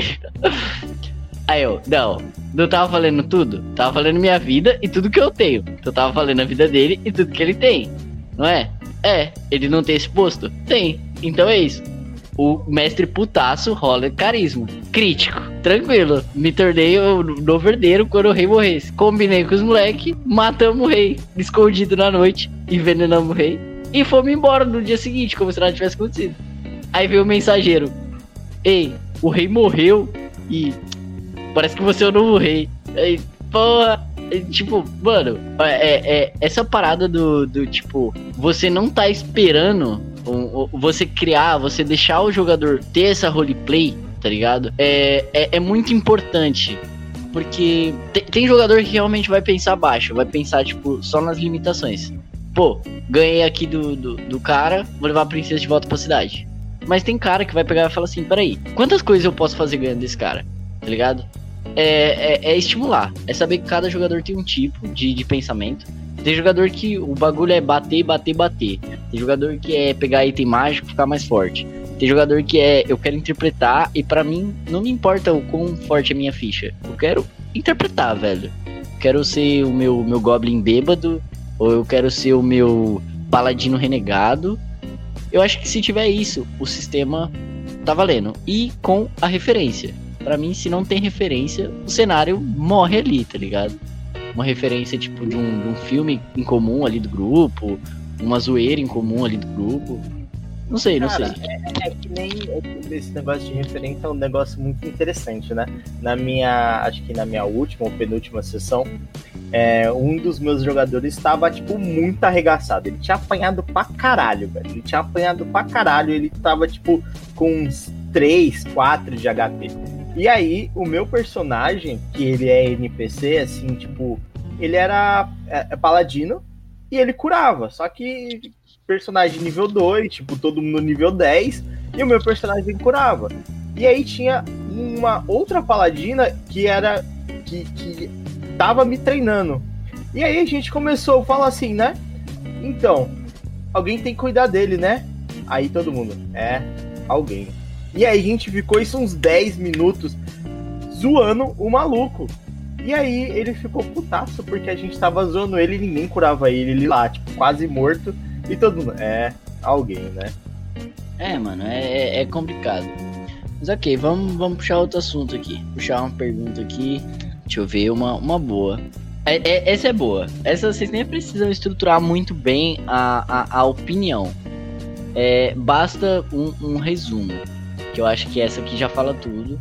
Aí eu, não tava valendo tudo? Tava valendo minha vida e tudo que eu tenho. Então tava valendo a vida dele e tudo que ele tem, não é? É, ele não tem esse posto? Tem, então é isso. O mestre putaço rola carisma. Crítico, tranquilo. Me tornei o novo herdeiro quando o rei morresse. Combinei com os moleques, matamos o rei, escondido na noite, envenenamos o rei. E fomos embora no dia seguinte, como se nada tivesse acontecido. Aí veio o mensageiro. Ei, o rei morreu e... parece que você é o novo rei. Aí, porra. Tipo, mano, essa parada do tipo, você não tá esperando você criar, você deixar o jogador ter essa roleplay, tá ligado? É muito importante. Porque tem jogador que realmente vai pensar baixo, vai pensar, tipo, só nas limitações. Pô, ganhei aqui do cara, vou levar a princesa de volta pra cidade. Mas tem cara que vai pegar e falar assim, peraí, quantas coisas eu posso fazer ganhando desse cara? Tá ligado? É estimular, é saber que cada jogador tem um tipo de pensamento. Tem jogador que o bagulho é bater. Tem jogador que é pegar item mágico e ficar mais forte. Tem jogador que eu quero interpretar e pra mim não me importa o quão forte é a minha ficha. Eu quero interpretar, velho. Eu quero ser o meu Goblin bêbado, ou eu quero ser o meu Paladino renegado. Eu acho que se tiver isso, o sistema tá valendo. E com a referência. Pra mim, se não tem referência, o cenário morre ali, tá ligado? Uma referência, tipo, de um filme em comum ali do grupo, uma zoeira em comum ali do grupo. Não sei.
Que nem esse negócio de referência é um negócio muito interessante, né? Acho que na minha última ou penúltima sessão, um dos meus jogadores estava, tipo, muito arregaçado. Ele tinha apanhado pra caralho, velho. Ele tava, tipo, com uns 3, 4 de HP. E aí, o meu personagem, que ele é NPC, assim, tipo, ele era paladino e ele curava. Só que personagem nível 2, tipo, todo mundo nível 10, e o meu personagem curava. E aí tinha uma outra paladina que tava me treinando. E aí a gente começou a falar assim, né? Então, alguém tem que cuidar dele, né? Aí todo mundo, alguém. E aí a gente ficou isso uns 10 minutos zoando o maluco. E aí ele ficou putaço porque a gente tava zoando ele e ninguém curava ele lá, tipo, quase morto. E todo mundo, alguém, né?
Mano, é complicado. Mas ok, vamos puxar outro assunto aqui. Puxar uma pergunta aqui. Deixa eu ver, uma boa. Essa é boa. Essa vocês nem precisam estruturar muito bem a opinião. Basta um resumo. Que eu acho que essa aqui já fala tudo.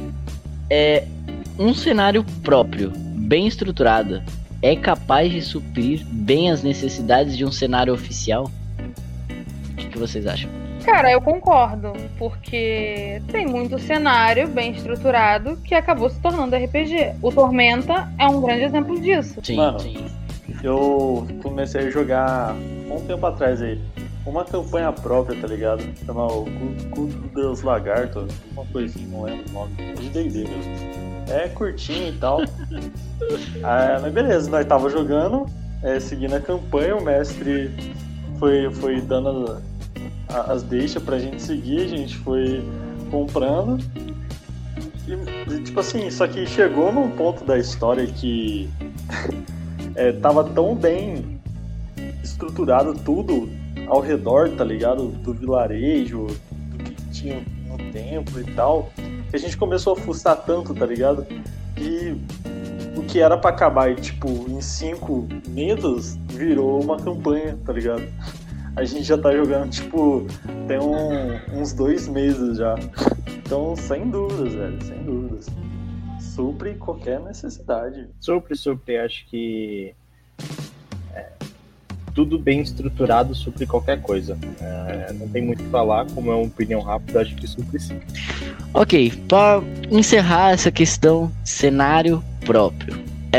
Um cenário próprio, bem estruturado, é capaz de suprir bem as necessidades de um cenário oficial? O que vocês acham?
Cara, eu concordo, porque tem muito cenário bem estruturado que acabou se tornando RPG. O Tormenta é um grande exemplo disso.
Sim,
Mano,
sim.
eu comecei a jogar um tempo atrás aí uma campanha própria, tá ligado? Chama o Culto do Deus Lagarto, uma coisa assim, não lembro o nome, de D&D mesmo. É curtinho e tal. Mas beleza, nós tava jogando, seguindo a campanha, o mestre foi dando as deixas pra gente seguir, a gente foi comprando. E tipo assim, só que chegou num ponto da história que tava tão bem estruturado tudo ao redor, tá ligado? Do vilarejo, do que tinha no templo e tal, que a gente começou a fuçar tanto, tá ligado? E o que era pra acabar em 5 minutos virou uma campanha, tá ligado? A gente já tá jogando, tem uns 2 meses já. Então, sem dúvidas, velho, sem dúvidas. Supre qualquer necessidade.
Supre. Acho que tudo bem estruturado supre qualquer coisa. Não tem muito o que falar, como é uma opinião rápida, acho que supre sim.
Ok, para encerrar essa questão, cenário próprio.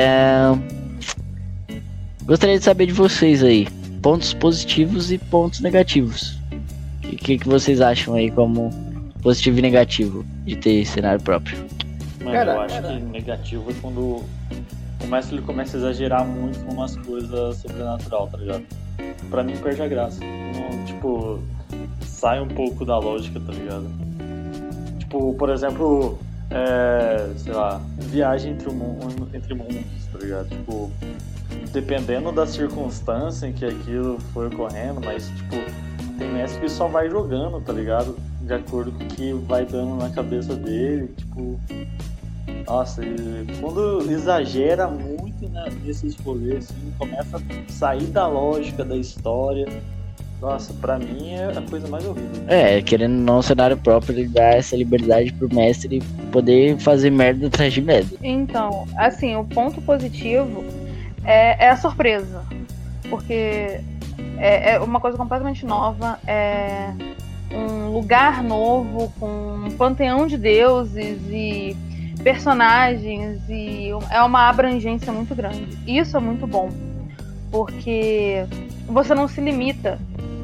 Gostaria de saber de vocês aí, pontos positivos e pontos negativos. O que vocês acham aí como positivo e negativo de ter cenário próprio?
Mano, eu acho que negativo é quando o mestre ele começa a exagerar muito em umas coisas sobrenatural, tá ligado? Pra mim perde a graça. Não, sai um pouco da lógica, tá ligado? Por exemplo, sei lá, viagem entre mundos, tá ligado? Dependendo da circunstância em que aquilo foi ocorrendo, mas tem mestre que só vai jogando, tá ligado? De acordo com o que vai dando na cabeça dele, nossa, quando exagera muito, né, nesses rolês, assim, começa a sair da lógica da história. Nossa, pra mim é a coisa mais horrível.
Querendo ou não, o cenário próprio ele dá essa liberdade pro mestre poder fazer merda atrás de merda.
Então, assim, o ponto positivo é a surpresa. Porque é uma coisa completamente nova, é um lugar novo, com um panteão de deuses e personagens, e é uma abrangência muito grande. Isso é muito bom, porque você não se limita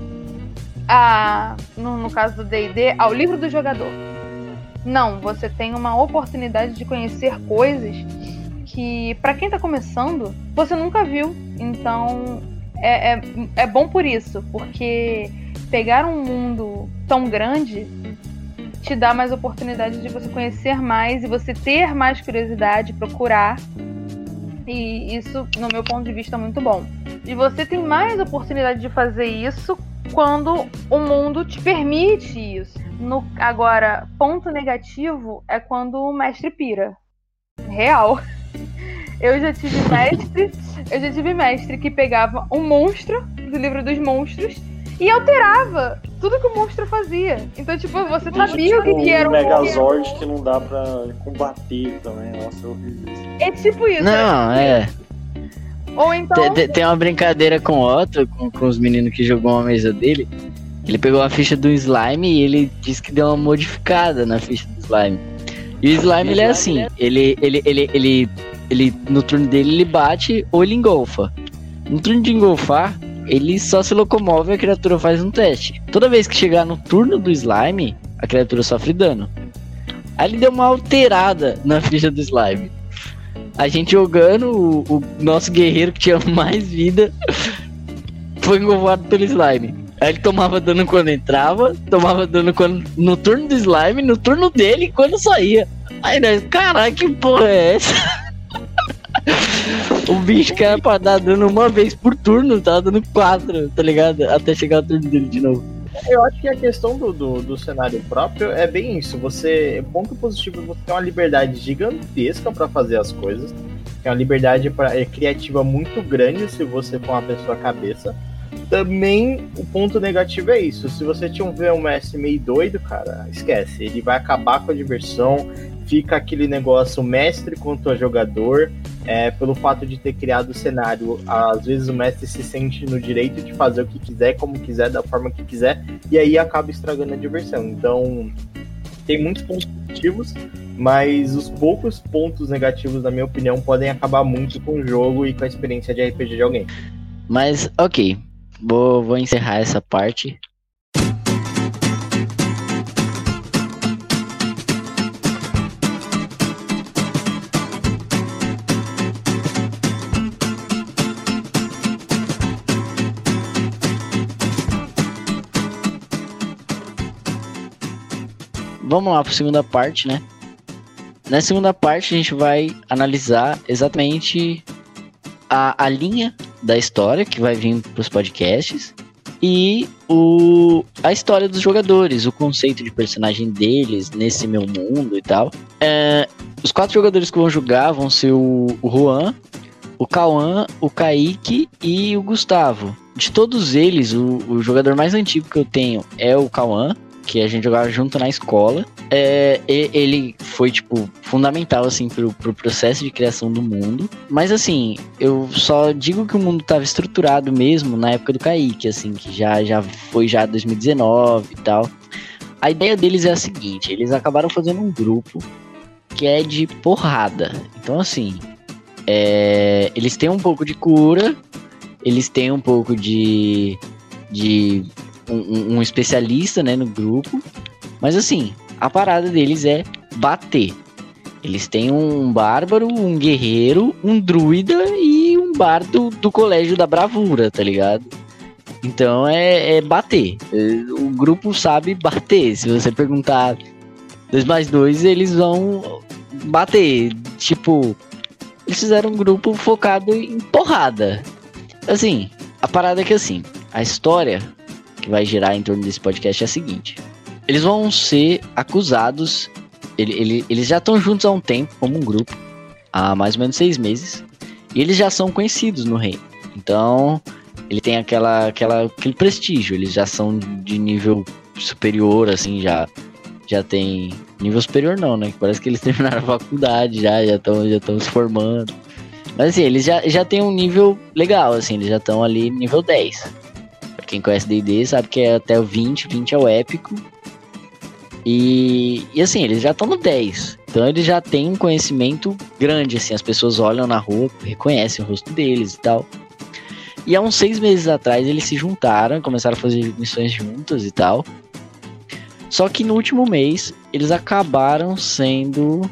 no caso do D&D, ao livro do jogador. Não, você tem uma oportunidade de conhecer coisas que, pra quem tá começando, você nunca viu. Então, é bom por isso, porque pegar um mundo tão grande te dá mais oportunidade de você conhecer mais e você ter mais curiosidade, procurar. E isso, no meu ponto de vista, é muito bom. E você tem mais oportunidade de fazer isso quando o mundo te permite isso. Agora, ponto negativo é quando o mestre pira. Real. Eu já tive mestre que pegava um monstro do livro dos monstros e alterava tudo que o monstro fazia. Então, você sabia o que era
um Megazord que não dá pra combater também. Nossa, é horrível.
É tipo isso.
Não,
Ou então...
Tem uma brincadeira com o Otto, com os meninos que jogou uma mesa dele. Ele pegou a ficha do slime e ele disse que deu uma modificada na ficha do slime. E o slime, ele é assim, ele no turno dele, ele bate ou ele engolfa. No turno de engolfar, ele só se locomove e a criatura faz um teste. Toda vez que chegar no turno do slime, a criatura sofre dano. Aí ele deu uma alterada na ficha do slime. A gente jogando, o nosso guerreiro que tinha mais vida foi engolfado pelo slime. Aí ele tomava dano quando entrava, tomava dano no turno do slime, no turno dele quando saía. Aí nós, caralho, que porra é essa? O bicho que era pra dar dano uma vez por turno, tava dando 4, tá ligado? Até chegar o turno dele de novo.
Eu acho que a questão do cenário próprio é bem isso. Ponto positivo, você tem uma liberdade gigantesca pra fazer as coisas. Tem uma liberdade criativa muito grande se você for uma pessoa cabeça. Também o ponto negativo é isso. Se você tiver um mestre meio doido, cara, esquece. Ele vai acabar com a diversão. Fica aquele negócio mestre contra jogador. Pelo fato de ter criado o cenário, às vezes o mestre se sente no direito de fazer o que quiser, como quiser, da forma que quiser, e aí acaba estragando a diversão. Então, tem muitos pontos positivos, mas os poucos pontos negativos, na minha opinião, podem acabar muito com o jogo e com a experiência de RPG de alguém.
Mas, ok, vou encerrar essa parte. Vamos lá para a segunda parte, né? Na segunda parte a gente vai analisar exatamente a linha da história que vai vir para os podcasts e a história dos jogadores, o conceito de personagem deles nesse meu mundo e tal. Os 4 jogadores que vão jogar vão ser o Juan, o Cauã, o Kaique e o Gustavo. De todos eles, o jogador mais antigo que eu tenho é o Cauã, que a gente jogava junto na escola. Ele foi, tipo, fundamental, assim, pro processo de criação do mundo. Mas, assim, eu só digo que o mundo tava estruturado mesmo na época do Kaique, assim, que já foi 2019 e tal. A ideia deles é a seguinte: eles acabaram fazendo um grupo que é de porrada. Então, assim, eles têm um pouco de cura, eles têm um pouco de um especialista, né, no grupo, mas assim, a parada deles é bater. Eles têm um bárbaro, um guerreiro, um druida e um bardo do colégio da bravura, tá ligado? Então é bater. O grupo sabe bater. Se você perguntar 2 mais 2, eles vão bater. Tipo, eles fizeram um grupo focado em porrada. Assim, a parada é que, assim, a história que vai girar em torno desse podcast é a seguinte: eles vão ser acusados, eles já estão juntos há um tempo, como um grupo, há mais ou menos 6 meses, e eles já são conhecidos no reino. Então, ele tem aquele prestígio, eles já são de nível superior, assim, já tem nível superior não, né? Parece que eles terminaram a faculdade, já estão se formando. Mas assim, eles já tem um nível legal, assim, eles já estão ali nível 10. Quem conhece D&D sabe que é até o 20 é o épico. E assim, eles já estão no 10. Então eles já têm um conhecimento grande, assim. As pessoas olham na rua, reconhecem o rosto deles e tal. E há uns 6 meses atrás eles se juntaram, começaram a fazer missões juntas e tal. Só que no último mês eles acabaram sendo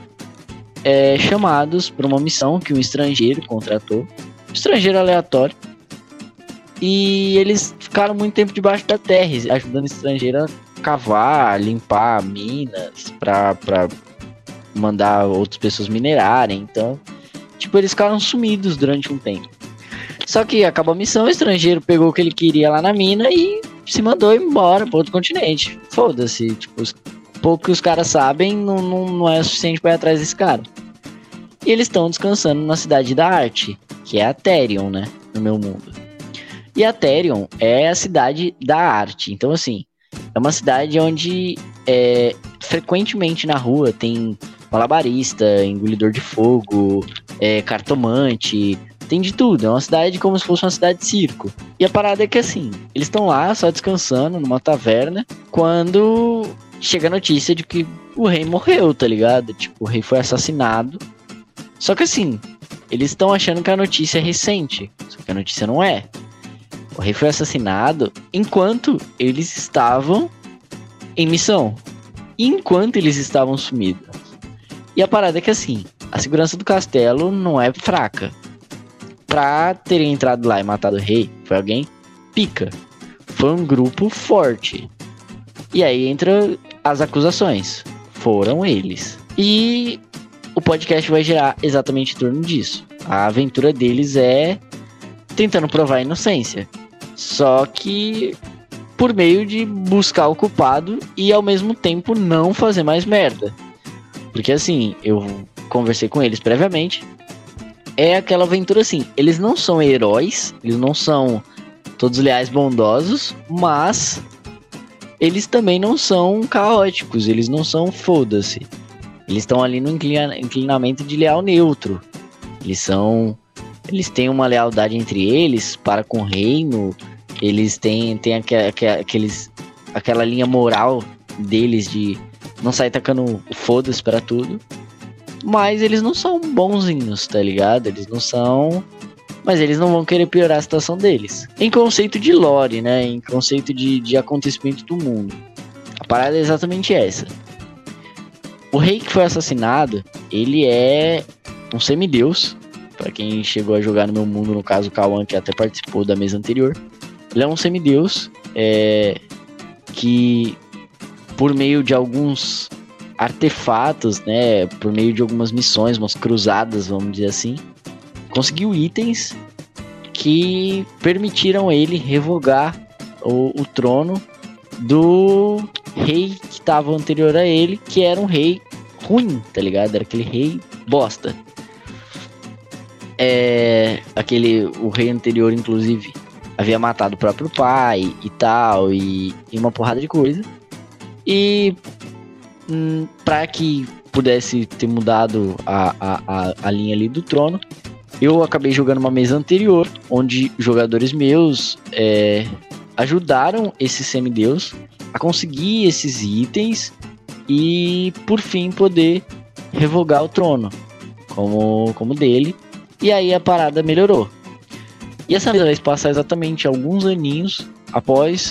chamados para uma missão que um estrangeiro contratou. Um estrangeiro aleatório. E eles ficaram muito tempo debaixo da terra, ajudando o estrangeiro a cavar, limpar minas, pra mandar outras pessoas minerarem. Então, tipo, eles ficaram sumidos durante um tempo. Só que acabou a missão, o estrangeiro pegou o que ele queria lá na mina e se mandou embora para outro continente. Foda-se, tipo, pouco que os caras sabem não é suficiente para ir atrás desse cara. E eles estão descansando na cidade da arte, que é a Therion, né, no meu mundo. E a Therion é a cidade da arte. Então, assim, é uma cidade onde frequentemente na rua tem malabarista, engolidor de fogo, cartomante, tem de tudo. É uma cidade como se fosse uma cidade de circo. E a parada é que, assim, eles estão lá só descansando numa taverna quando chega a notícia de que o rei morreu, tá ligado? Tipo, o rei foi assassinado. Só que, assim, eles estão achando que a notícia é recente. Só que a notícia não é. O rei foi assassinado enquanto eles estavam em missão. E enquanto eles estavam sumidos. E a parada é que, assim, a segurança do castelo não é fraca. Pra terem entrado lá e matado o rei, foi alguém pica. Foi um grupo forte. E aí entra as acusações. Foram eles. E o podcast vai girar exatamente em torno disso. A aventura deles é tentando provar a inocência. Só que por meio de buscar o culpado e ao mesmo tempo não fazer mais merda. Porque assim, eu conversei com eles previamente. É aquela aventura assim, eles não são heróis, eles não são todos leais bondosos, mas eles também não são caóticos, eles não são foda-se. Eles estão ali no inclinamento de leal neutro. Eles têm uma lealdade entre eles para com o reino. Eles têm aquela linha moral deles de não sair tacando o foda-se para tudo. mas eles não são bonzinhos, tá ligado? Eles não são... Mas eles não vão querer piorar a situação deles. Em conceito de lore, né? Em conceito de acontecimento do mundo. A parada é exatamente essa. O rei que foi assassinado, ele é um semideus. Pra quem chegou a jogar no meu mundo, no caso o Kawan, que até participou da mesa anterior. Ele é um semideus que, por meio de alguns artefatos, né? Por meio de algumas missões, umas cruzadas, vamos dizer assim, conseguiu itens que permitiram ele revogar o trono do rei que estava anterior a ele, que era um rei ruim, tá ligado? Era aquele rei bosta. O rei anterior, inclusive, havia matado o próprio pai e tal, e uma porrada de coisa. E para que pudesse ter mudado a linha ali do trono, eu acabei jogando uma mesa anterior, onde jogadores meus ajudaram esse semideus a conseguir esses itens e, por fim, poder revogar o trono como dele. E aí a parada melhorou. E essa mesa vai se passar exatamente alguns aninhos após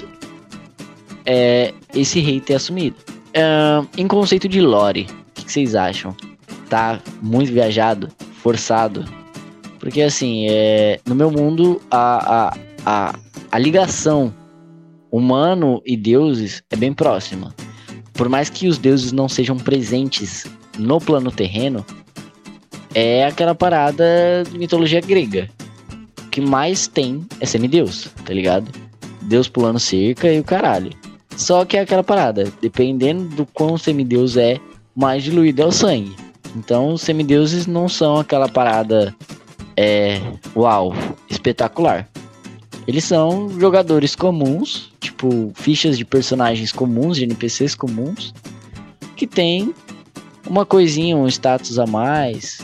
esse rei ter assumido. Em conceito de lore, o que vocês acham? Tá muito viajado? Forçado? Porque assim, no meu mundo, a ligação humano e deuses é bem próxima. Por mais que os deuses não sejam presentes no plano terreno, é aquela parada de mitologia grega. O que mais tem é semideus, tá ligado? Deus pulando cerca e o caralho. Só que é aquela parada, dependendo do quão semideus é, mais diluído é o sangue. Então os semideuses não são aquela parada uau, espetacular. Eles são jogadores comuns, tipo fichas de personagens comuns, de NPCs comuns, que tem uma coisinha, um status a mais,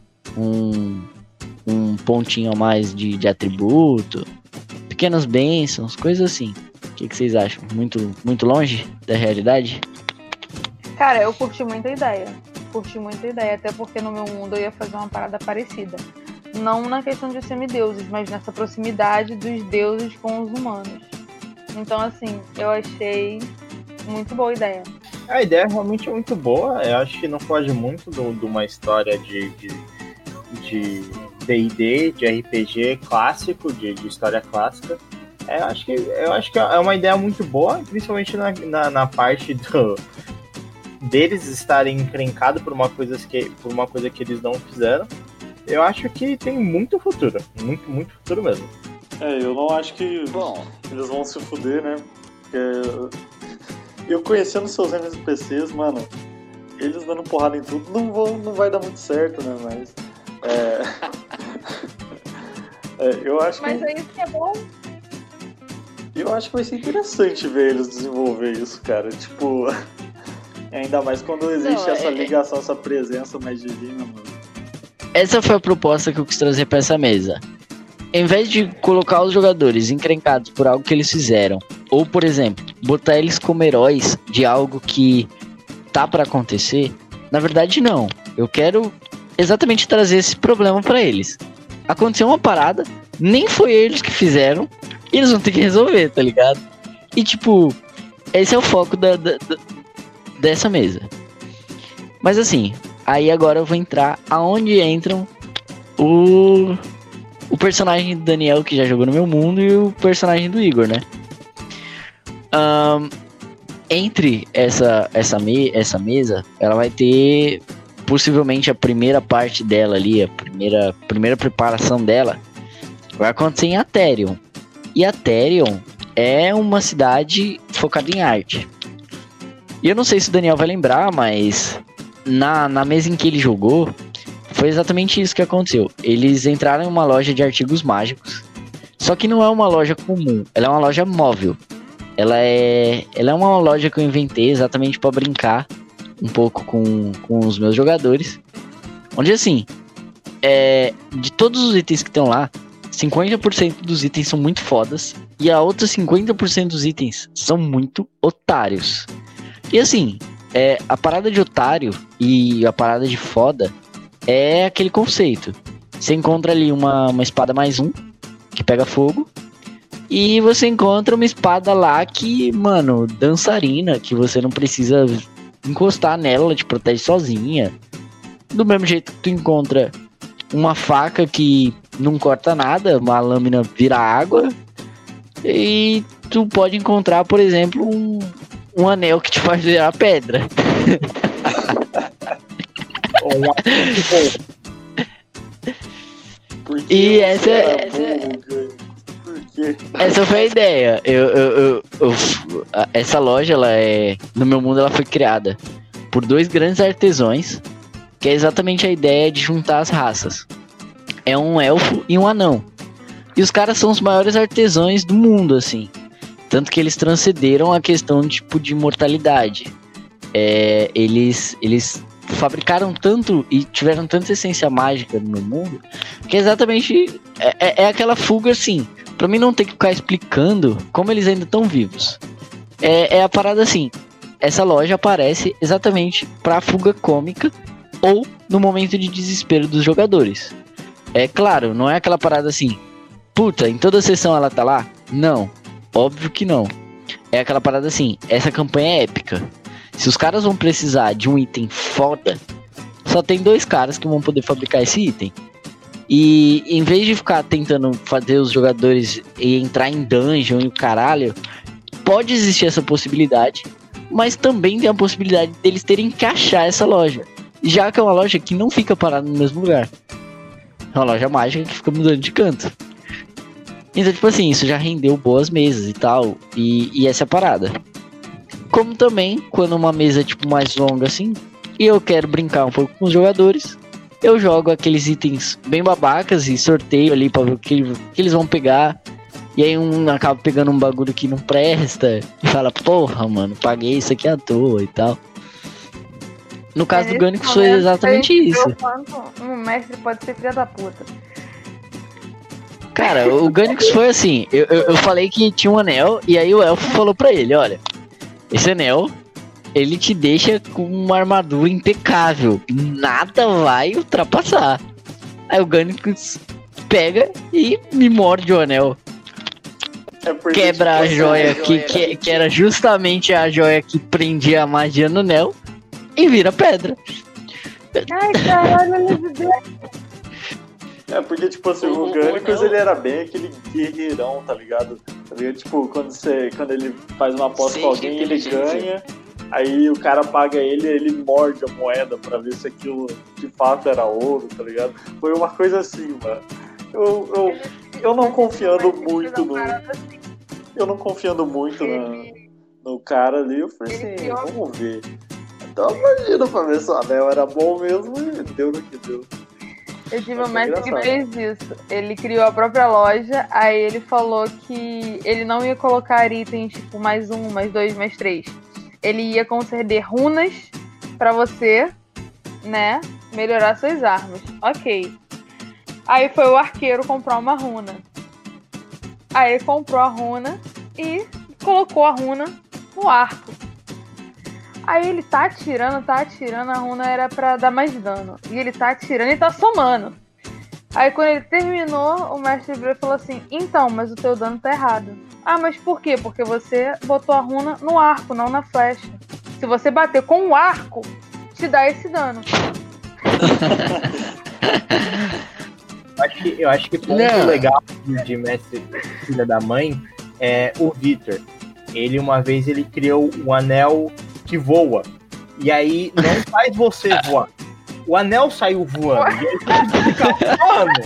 um pontinho a mais de atributo, pequenas bênçãos, coisas assim. O que vocês acham? Muito longe da realidade?
Cara, eu curti muita ideia, até porque no meu mundo eu ia fazer uma parada parecida. Não na questão de semideuses, mas nessa proximidade dos deuses com os humanos. Então, assim, eu achei muito boa a ideia.
A ideia é realmente muito boa. Eu acho que não foge muito de uma história de D&D, de RPG clássico, de história clássica. Eu acho que é uma ideia muito boa, principalmente na parte deles estarem encrencados por uma coisa que eles não fizeram. Eu acho que tem muito futuro. Muito futuro mesmo.
Eu não acho que eles vão se fuder, né? Porque eu conhecendo seus NPCs, mano, eles dando porrada em tudo, não vai dar muito certo, né? Mas eu acho que...
Mas é isso que é bom.
Eu acho que vai ser interessante ver eles desenvolver isso, cara. Tipo, ainda mais quando existe essa ligação, essa presença mais divina, mano.
Essa foi a proposta que eu quis trazer pra essa mesa. Em vez de colocar os jogadores encrencados por algo que eles fizeram, ou, por exemplo, botar eles como heróis de algo que tá pra acontecer, na verdade não. Eu quero exatamente trazer esse problema pra eles. Aconteceu uma parada, nem foi eles que fizeram, e eles vão ter que resolver, tá ligado? E tipo, esse é o foco dessa mesa. Mas assim, aí agora eu vou entrar aonde entram o personagem do Daniel, que já jogou no meu mundo, e o personagem do Igor, né? Entre essa mesa, ela vai ter possivelmente a primeira parte dela ali, a primeira preparação dela, vai acontecer em Atherion. E Atherion é uma cidade focada em arte. E eu não sei se o Daniel vai lembrar, mas na mesa em que ele jogou, foi exatamente isso que aconteceu. Eles entraram em uma loja de artigos mágicos, só que não é uma loja comum, ela é uma loja móvel. Ela é uma loja que eu inventei exatamente para brincar um pouco com os meus jogadores. Onde assim, de todos os itens que estão lá, 50% dos itens são muito fodas e a outra 50% dos itens são muito otários. E assim, a parada de otário e a parada de foda é aquele conceito. Você encontra ali uma espada +1, que pega fogo. E você encontra uma espada lá que, mano, dançarina, que você não precisa encostar nela, ela te protege sozinha. Do mesmo jeito que tu encontra uma faca que não corta nada, uma lâmina vira água. E tu pode encontrar, por exemplo, um anel que te faz virar pedra. E essa foi a ideia. Essa loja, no meu mundo, ela foi criada por 2 grandes artesãos, que é exatamente a ideia de juntar as raças. É um elfo e um anão. E os caras são os maiores artesãos do mundo, assim. Tanto que eles transcenderam a questão tipo de imortalidade. Eles fabricaram tanto e tiveram tanta essência mágica no meu mundo, que exatamente é aquela fuga, assim. Pra mim não ter que ficar explicando como eles ainda estão vivos. É a parada assim. Essa loja aparece exatamente pra fuga cômica ou no momento de desespero dos jogadores. É claro, não é aquela parada assim, puta, em toda sessão ela tá lá? Não, óbvio que não. É aquela parada assim, essa campanha é épica. Se os caras vão precisar de um item foda, só tem 2 caras que vão poder fabricar esse item. E em vez de ficar tentando fazer os jogadores entrar em dungeon e o caralho, pode existir essa possibilidade, mas também tem a possibilidade deles terem que achar essa loja. Já que é uma loja que não fica parada no mesmo lugar. É uma loja mágica que fica mudando de canto. Então, tipo assim, isso já rendeu boas mesas e tal. E essa é a parada. Como também, quando uma mesa é tipo mais longa assim, e eu quero brincar um pouco com os jogadores, eu jogo aqueles itens bem babacas e sorteio ali pra ver o que eles vão pegar. E aí um acaba pegando um bagulho que não presta e fala, porra, mano, paguei isso aqui à toa e tal. No caso do Gânicos foi exatamente isso.
Um mestre pode ser filha da puta.
Cara, o Gânicos foi assim, eu falei que tinha um anel, e aí o elfo falou pra ele, olha, esse anel, ele te deixa com uma armadura impecável, nada vai ultrapassar. Aí o Gânicos pega e me morde o anel. Quebra a joia que era justamente a joia que prendia a magia no anel e vira pedra.
Ai, caralho,
porque, tipo assim, o Gânicos, ele era bem aquele guerreirão, tá ligado? Tipo, quando ele faz uma aposta com alguém, ele ganha, aí o cara paga ele morde a moeda pra ver se aquilo de fato era ouro, tá ligado? Foi uma coisa assim, mano. Eu não confiando muito no cara ali, eu falei assim, vamos ver. Então imagina pra ver se o anel era bom mesmo e deu no que deu.
Eu tive um mestre que fez isso. Ele criou a própria loja, aí ele falou que ele não ia colocar itens tipo +1, +2, +3. Ele ia conceder runas pra você, né, melhorar suas armas. Ok. Aí foi o arqueiro comprar uma runa. Aí ele comprou a runa e colocou a runa no arco. Aí ele tá atirando, a runa era pra dar mais dano. E ele tá atirando e tá somando. Aí quando ele terminou, o mestre virou e falou assim, então, mas o teu dano tá errado. Ah, mas por quê? Porque você botou a runa no arco, não na flecha. Se você bater com o arco, te dá esse dano.
Eu acho que ponto legal de mestre filha da mãe é o Victor. Ele uma vez criou um anel que voa. E aí não faz você voar. O anel saiu voando. E aí você fica voando.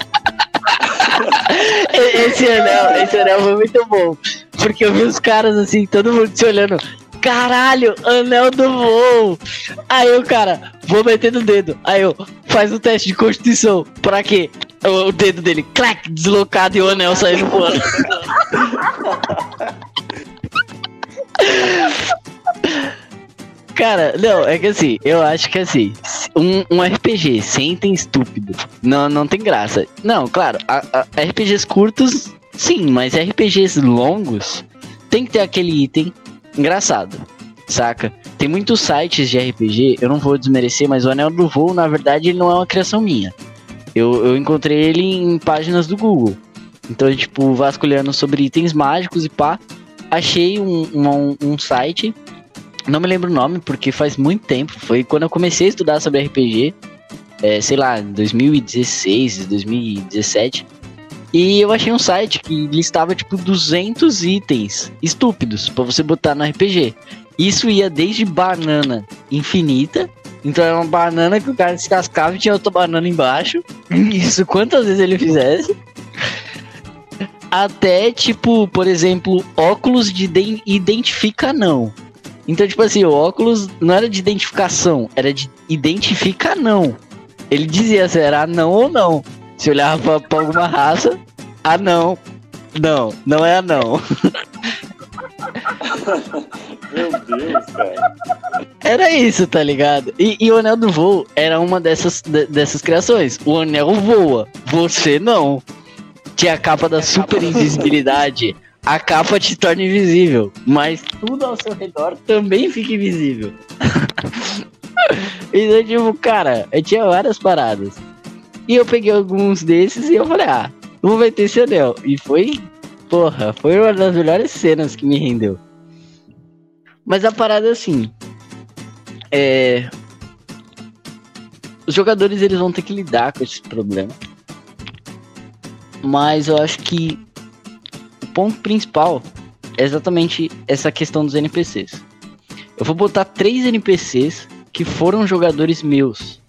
Esse anel foi muito bom. Porque eu vi os caras assim, todo mundo se olhando. Caralho, anel do voo. Aí o cara, vou meter no dedo. Aí eu, faz um teste de constituição. Pra quê? O dedo dele, clac, deslocado e o anel saindo voando. Cara, não, é que assim, eu acho que assim, um RPG sem item estúpido, não tem graça. Não, claro, RPGs curtos, sim, mas RPGs longos tem que ter aquele item engraçado, saca? tem muitos sites de RPG, eu não vou desmerecer, mas o Anel do Voo, na verdade, ele não é uma criação minha. Eu encontrei ele em páginas do Google. Então, tipo, vasculhando sobre itens mágicos e pá, achei um site, não me lembro o nome, porque faz muito tempo, foi quando eu comecei a estudar sobre RPG, sei lá, 2016, 2017, e eu achei um site que listava, tipo, 200 itens estúpidos pra você botar no RPG. Isso ia desde banana infinita, então era uma banana que o cara descascava e tinha outra banana embaixo, isso quantas vezes ele fizesse, até, tipo, por exemplo, óculos de identifica não. Então, tipo assim, o óculos não era de identificação, era de identifica não. Ele dizia se era anão ou não. Se olhava pra alguma raça, anão. Não é anão.
Meu Deus, cara.
Era isso, tá ligado? E o Anel do Voo era uma dessas criações. O anel voa, você não. Tinha a capa da super invisibilidade. A capa te torna invisível, mas tudo ao seu redor também fica invisível. Então, tipo, cara, eu tinha várias paradas. E eu peguei alguns desses e eu falei, vamos meter esse anel. E foi uma das melhores cenas que me rendeu. Mas a parada é assim, os jogadores eles vão ter que lidar com esse problema. Mas eu acho que o ponto principal é exatamente essa questão dos NPCs. Eu vou botar 3 NPCs que foram jogadores meus.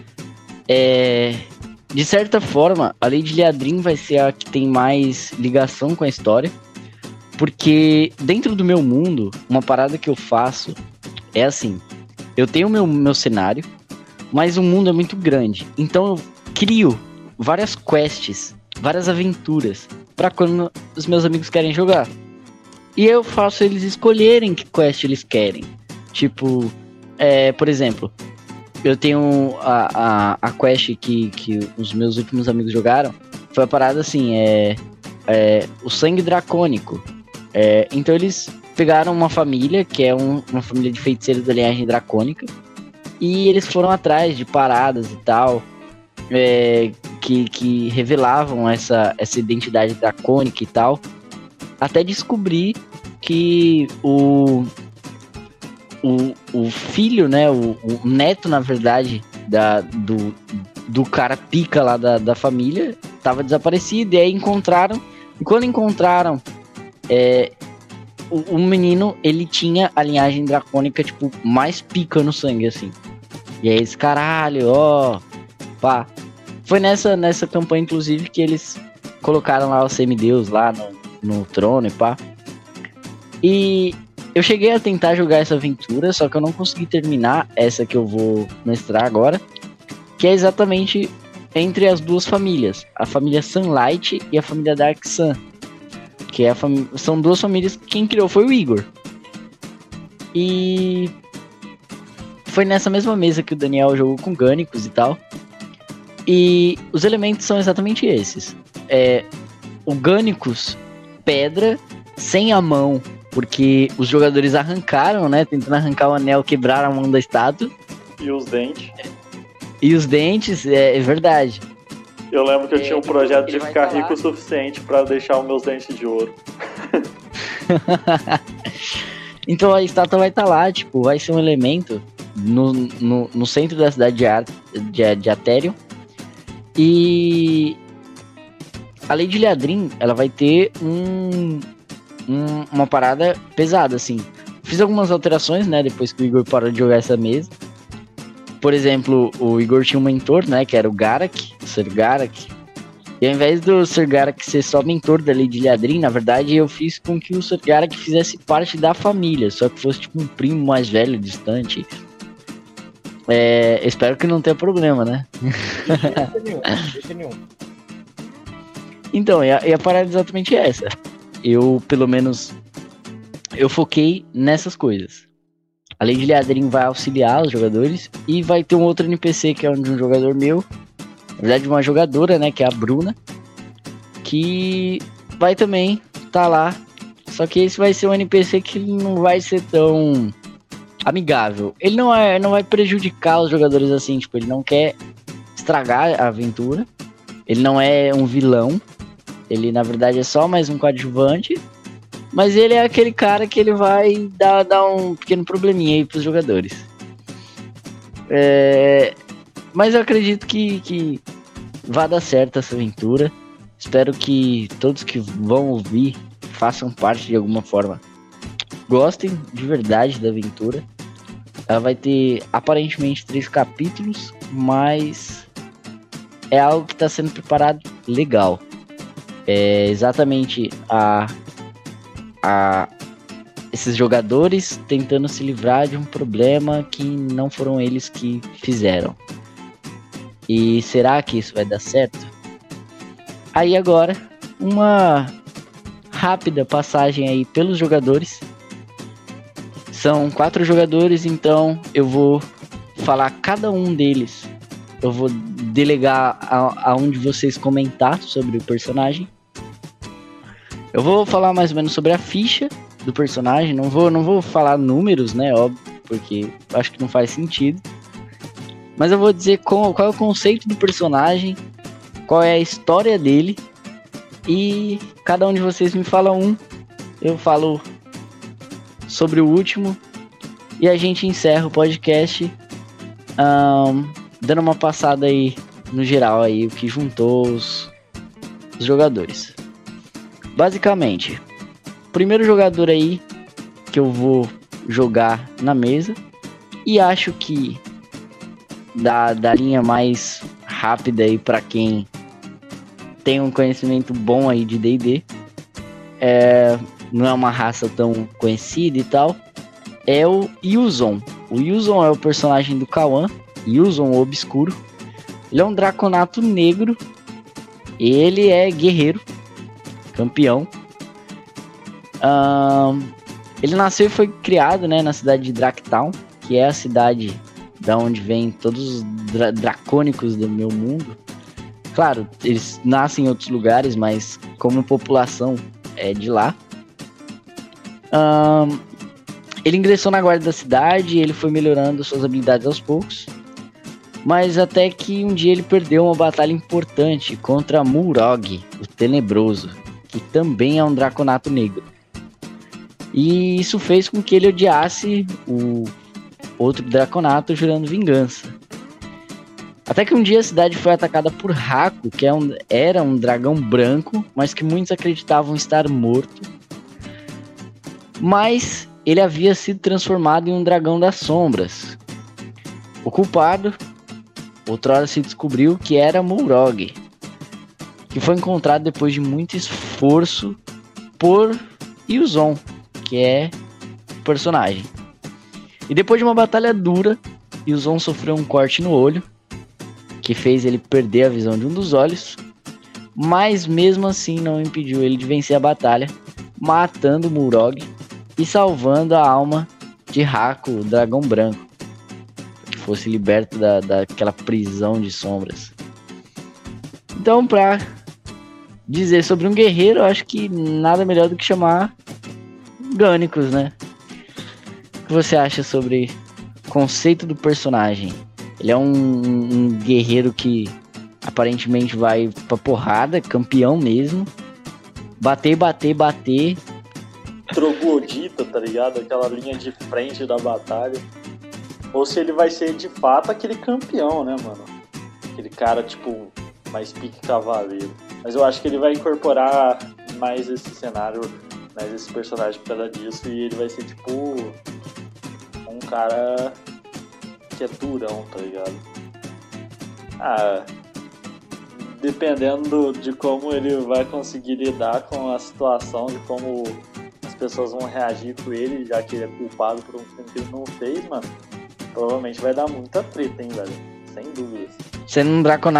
De certa forma, a Lady Liadrin vai ser a que tem mais ligação com a história. Porque dentro do meu mundo, uma parada que eu faço é assim. Eu tenho o meu cenário, mas o mundo é muito grande. Então eu crio várias quests, várias aventuras para quando os meus amigos querem jogar. E eu faço eles escolherem que quest eles querem. Tipo, por exemplo, eu tenho a quest que os meus últimos amigos jogaram. Foi a parada assim, o sangue dracônico. Então eles pegaram uma família, que é uma família de feiticeiros da linhagem dracônica. E eles foram atrás de paradas e tal. Que revelavam essa identidade dracônica e tal, até descobrir que o filho, né, o neto, na verdade, do cara pica lá da família, tava desaparecido, e aí encontraram, e quando encontraram, o menino, ele tinha a linhagem dracônica, tipo, mais pica no sangue, assim, e aí esse caralho, pá. Foi nessa campanha, inclusive, que eles colocaram lá o semideus lá no trono e pá. E eu cheguei a tentar jogar essa aventura, só que eu não consegui terminar essa que eu vou mestrar agora, que é exatamente entre as duas famílias, a família Sunlight e a família Dark Sun, que são duas famílias que quem criou foi o Igor. E foi nessa mesma mesa que o Daniel jogou com Gânicos e tal. E os elementos são exatamente esses. O Gânicos, pedra, sem a mão, porque os jogadores arrancaram, né? Tentando arrancar o anel, quebraram a mão da estátua.
E os dentes.
E os dentes, é verdade.
Eu lembro que eu tinha um projeto de ficar rico o suficiente pra deixar os meus dentes de ouro.
Então a estátua vai estar lá, tipo, vai ser um elemento no centro da cidade de Atherion. E a Lady Liadrin, ela vai ter uma parada pesada, assim. Fiz algumas alterações, né, depois que o Igor parou de jogar essa mesa. Por exemplo, o Igor tinha um mentor, né, que era o Garak, o Ser Garak. E ao invés do Ser Garak ser só mentor da Lady Liadrin, na verdade eu fiz com que o Ser Garak fizesse parte da família, só que fosse tipo um primo mais velho, distante. Espero que não tenha problema, né?
Deixa nenhum.
Então, e a parada é exatamente essa. Eu, pelo menos, foquei nessas coisas. A Lady Liadrin vai auxiliar os jogadores e vai ter um outro NPC que é de um jogador meu. Na verdade, uma jogadora, né, que é a Bruna, que vai também estar lá. Só que esse vai ser um NPC que não vai ser tão amigável. Ele não vai prejudicar os jogadores assim, tipo, ele não quer estragar a aventura. Ele não é um vilão. Ele, na verdade, é só mais um coadjuvante. Mas ele é aquele cara que ele vai dar um pequeno probleminha aí pros jogadores. Mas eu acredito que vai dar certo essa aventura. Espero que todos que vão ouvir façam parte de alguma forma. Gostem de verdade da aventura. Ela vai ter aparentemente 3 capítulos, mas é algo que está sendo preparado legal. É exatamente esses jogadores tentando se livrar de um problema que não foram eles que fizeram. E será que isso vai dar certo? Aí agora, uma rápida passagem aí pelos jogadores. São 4 jogadores, então eu vou falar cada um deles. Eu vou delegar a um de vocês comentar sobre o personagem. Eu vou falar mais ou menos sobre a ficha do personagem. Não vou falar números, né? Óbvio, porque acho que não faz sentido. Mas eu vou dizer qual é o conceito do personagem, qual é a história dele. E cada um de vocês me fala um. Eu falo sobre o último. E a gente encerra o podcast dando uma passada aí no geral aí, o que juntou os jogadores. Basicamente, o primeiro jogador aí que eu vou jogar na mesa, e acho que da linha mais rápida aí para quem tem um conhecimento bom aí de D&D, não é uma raça tão conhecida e tal, é o Yuuzon. O Yuuzon é o personagem do Kawan, Yuuzon o Obscuro. Ele é um draconato negro, ele é guerreiro, campeão. Ele nasceu e foi criado, né, na cidade de Draktown, que é a cidade da onde vem todos os dracônicos do meu mundo. Claro, eles nascem em outros lugares, mas como população é de lá. Ele ingressou na guarda da cidade e ele foi melhorando suas habilidades aos poucos. Mas até que um dia ele perdeu uma batalha importante contra Mulrog, o Tenebroso, que também é um draconato negro. E isso fez com que ele odiasse o outro draconato, jurando vingança. Até que um dia a cidade foi atacada por Haku, que era um dragão branco, mas que muitos acreditavam estar morto. Mas ele havia sido transformado em um dragão das sombras. O culpado, outrora se descobriu que era Mulrog, que foi encontrado depois de muito esforço por Yuuzon, que é o personagem. E depois de uma batalha dura, Yuuzon sofreu um corte no olho, que fez ele perder a visão de um dos olhos, mas mesmo assim não impediu ele de vencer a batalha, matando Mulrog e salvando a alma de Haku, o dragão branco, que fosse liberto daquela prisão de sombras. Então, pra dizer sobre um guerreiro, eu acho que nada melhor do que chamar Gannicus, né? O que você acha sobre o conceito do personagem? Ele é um guerreiro que aparentemente vai pra porrada, campeão mesmo. Bater.
Troglodita, tá ligado? Aquela linha de frente da batalha. Ou se ele vai ser de fato aquele campeão, né, mano? Aquele cara, tipo, mais pique cavaleiro. Mas eu acho que ele vai incorporar mais esse cenário, mais esse personagem por causa disso. E ele vai ser, tipo, um cara que é durão, tá ligado? Dependendo de como ele vai conseguir lidar com a situação, de como as pessoas vão reagir com ele, já que ele é culpado por um filme que ele não fez, mano, provavelmente vai dar muita treta, hein, velho? Sem dúvidas.
Sendo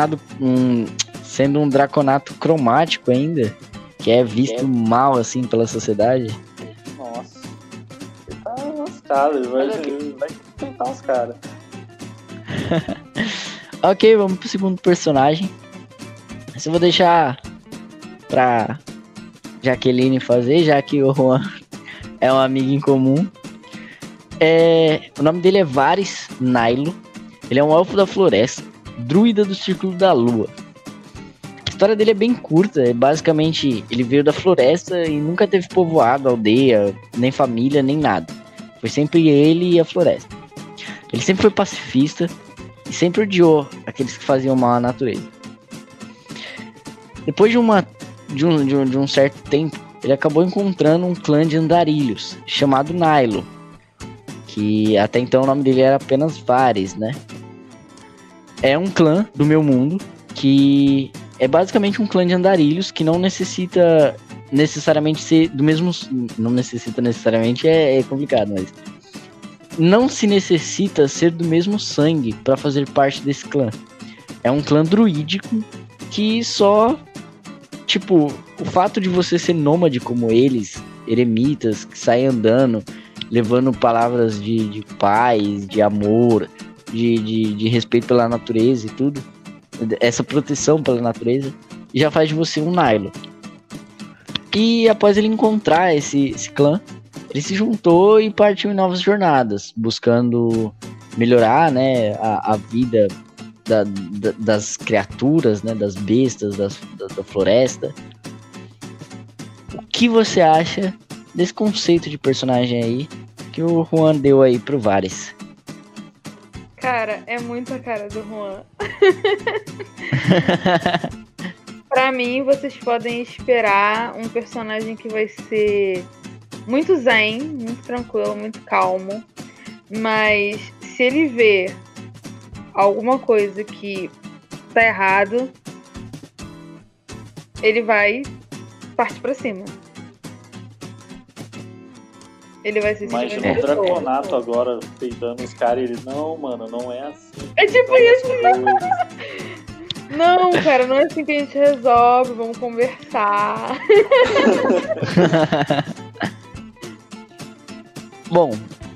um draconato cromático ainda, que é visto mal, assim, pela sociedade.
Nossa. Ele tá lascado, ele vai tentar os caras.
Ok, vamos pro segundo personagem. Esse eu vou deixar pra Jaqueline fazer, já que o Juan é um amigo em comum. O nome dele é Varys Nailo. Ele é um elfo da floresta, druida do Círculo da Lua. A história dele é bem curta. Basicamente, ele veio da floresta e nunca teve povoado, aldeia, nem família, nem nada. Foi sempre ele e a floresta. Ele sempre foi pacifista e sempre odiou aqueles que faziam mal à natureza. Depois de um certo tempo, ele acabou encontrando um clã de andarilhos, chamado Nailo. Que até então o nome dele era apenas Varys, né? É um clã do meu mundo, que é basicamente um clã de andarilhos, que não necessita necessariamente ser do mesmo... Não necessita necessariamente, é complicado, mas... Não se necessita ser do mesmo sangue para fazer parte desse clã. É um clã druídico que só... Tipo, o fato de você ser nômade como eles, eremitas, que saem andando, levando palavras de paz, de amor, de respeito pela natureza e tudo, essa proteção pela natureza, já faz de você um Nailo. E após ele encontrar esse clã, ele se juntou e partiu em novas jornadas, buscando melhorar, né, a vida das criaturas, né, das bestas, da floresta. O que você acha desse conceito de personagem aí que o Juan deu aí pro Varys?
Cara, é muito a cara do Juan. Pra mim, vocês podem esperar um personagem que vai ser muito zen, muito tranquilo, muito calmo. Mas se ele vê alguma coisa que tá errado, ele vai partir pra cima. Ele vai se
Imagina o Draconato agora peitando os caras e ele, não, mano, não é assim.
É tipo isso. Não, cara, não é assim que a gente resolve, vamos conversar.
Bom,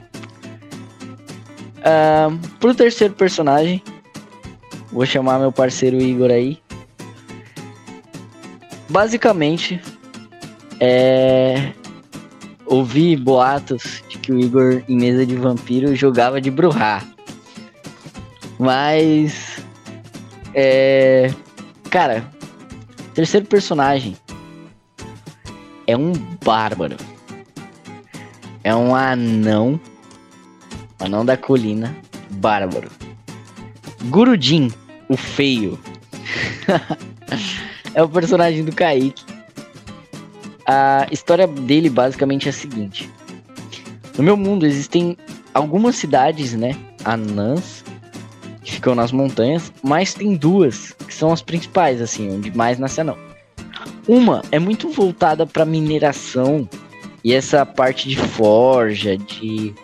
pro terceiro personagem, vou chamar meu parceiro Igor aí. Basicamente, ouvi boatos de que o Igor, em mesa de vampiro, jogava de Bruhá. Mas... cara, terceiro personagem é um bárbaro. É um anão da colina, bárbaro. Gurudin, o feio. É o personagem do Kaique. A história dele basicamente é a seguinte: no meu mundo existem algumas cidades, né, anãs, que ficam nas montanhas, mas tem duas que são as principais, assim, onde mais nasce anão. Uma é muito voltada para mineração e essa parte de forja, de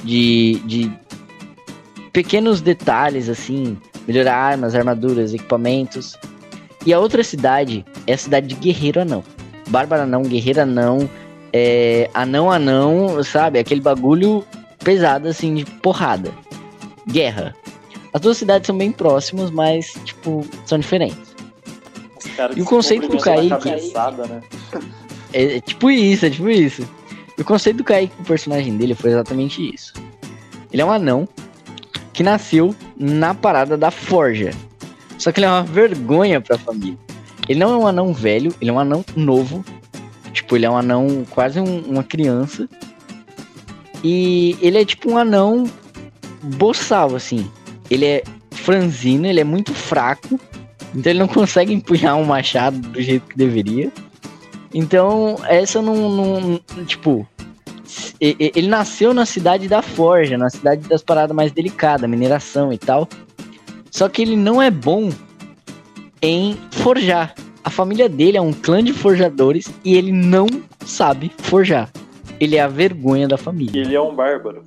pequenos detalhes, assim, melhorar armas, armaduras, equipamentos. E a outra cidade é a cidade de Guerreiro Anão. Bárbaro Anão, Guerreiro Anão, Anão, sabe? Aquele bagulho pesado, assim, de porrada. Guerra. As duas cidades são bem próximas, mas, tipo, são diferentes. E o conceito do Kaique...
Né?
É tipo isso. E o conceito do Kaique com o personagem dele foi exatamente isso. Ele é um anão que nasceu na parada da forja. Só que ele é uma vergonha pra família. Ele não é um anão velho, ele é um anão novo. Tipo, ele é um anão quase uma criança. E ele é tipo um anão boçal, assim. Ele é franzino, ele é muito fraco. Então ele não consegue empunhar um machado do jeito que deveria. Então, essa não tipo... Ele nasceu na cidade da forja, na cidade das paradas mais delicadas, mineração e tal. Só que ele não é bom em forjar. A família dele é um clã de forjadores e ele não sabe forjar. Ele é a vergonha da família.
E ele é um bárbaro.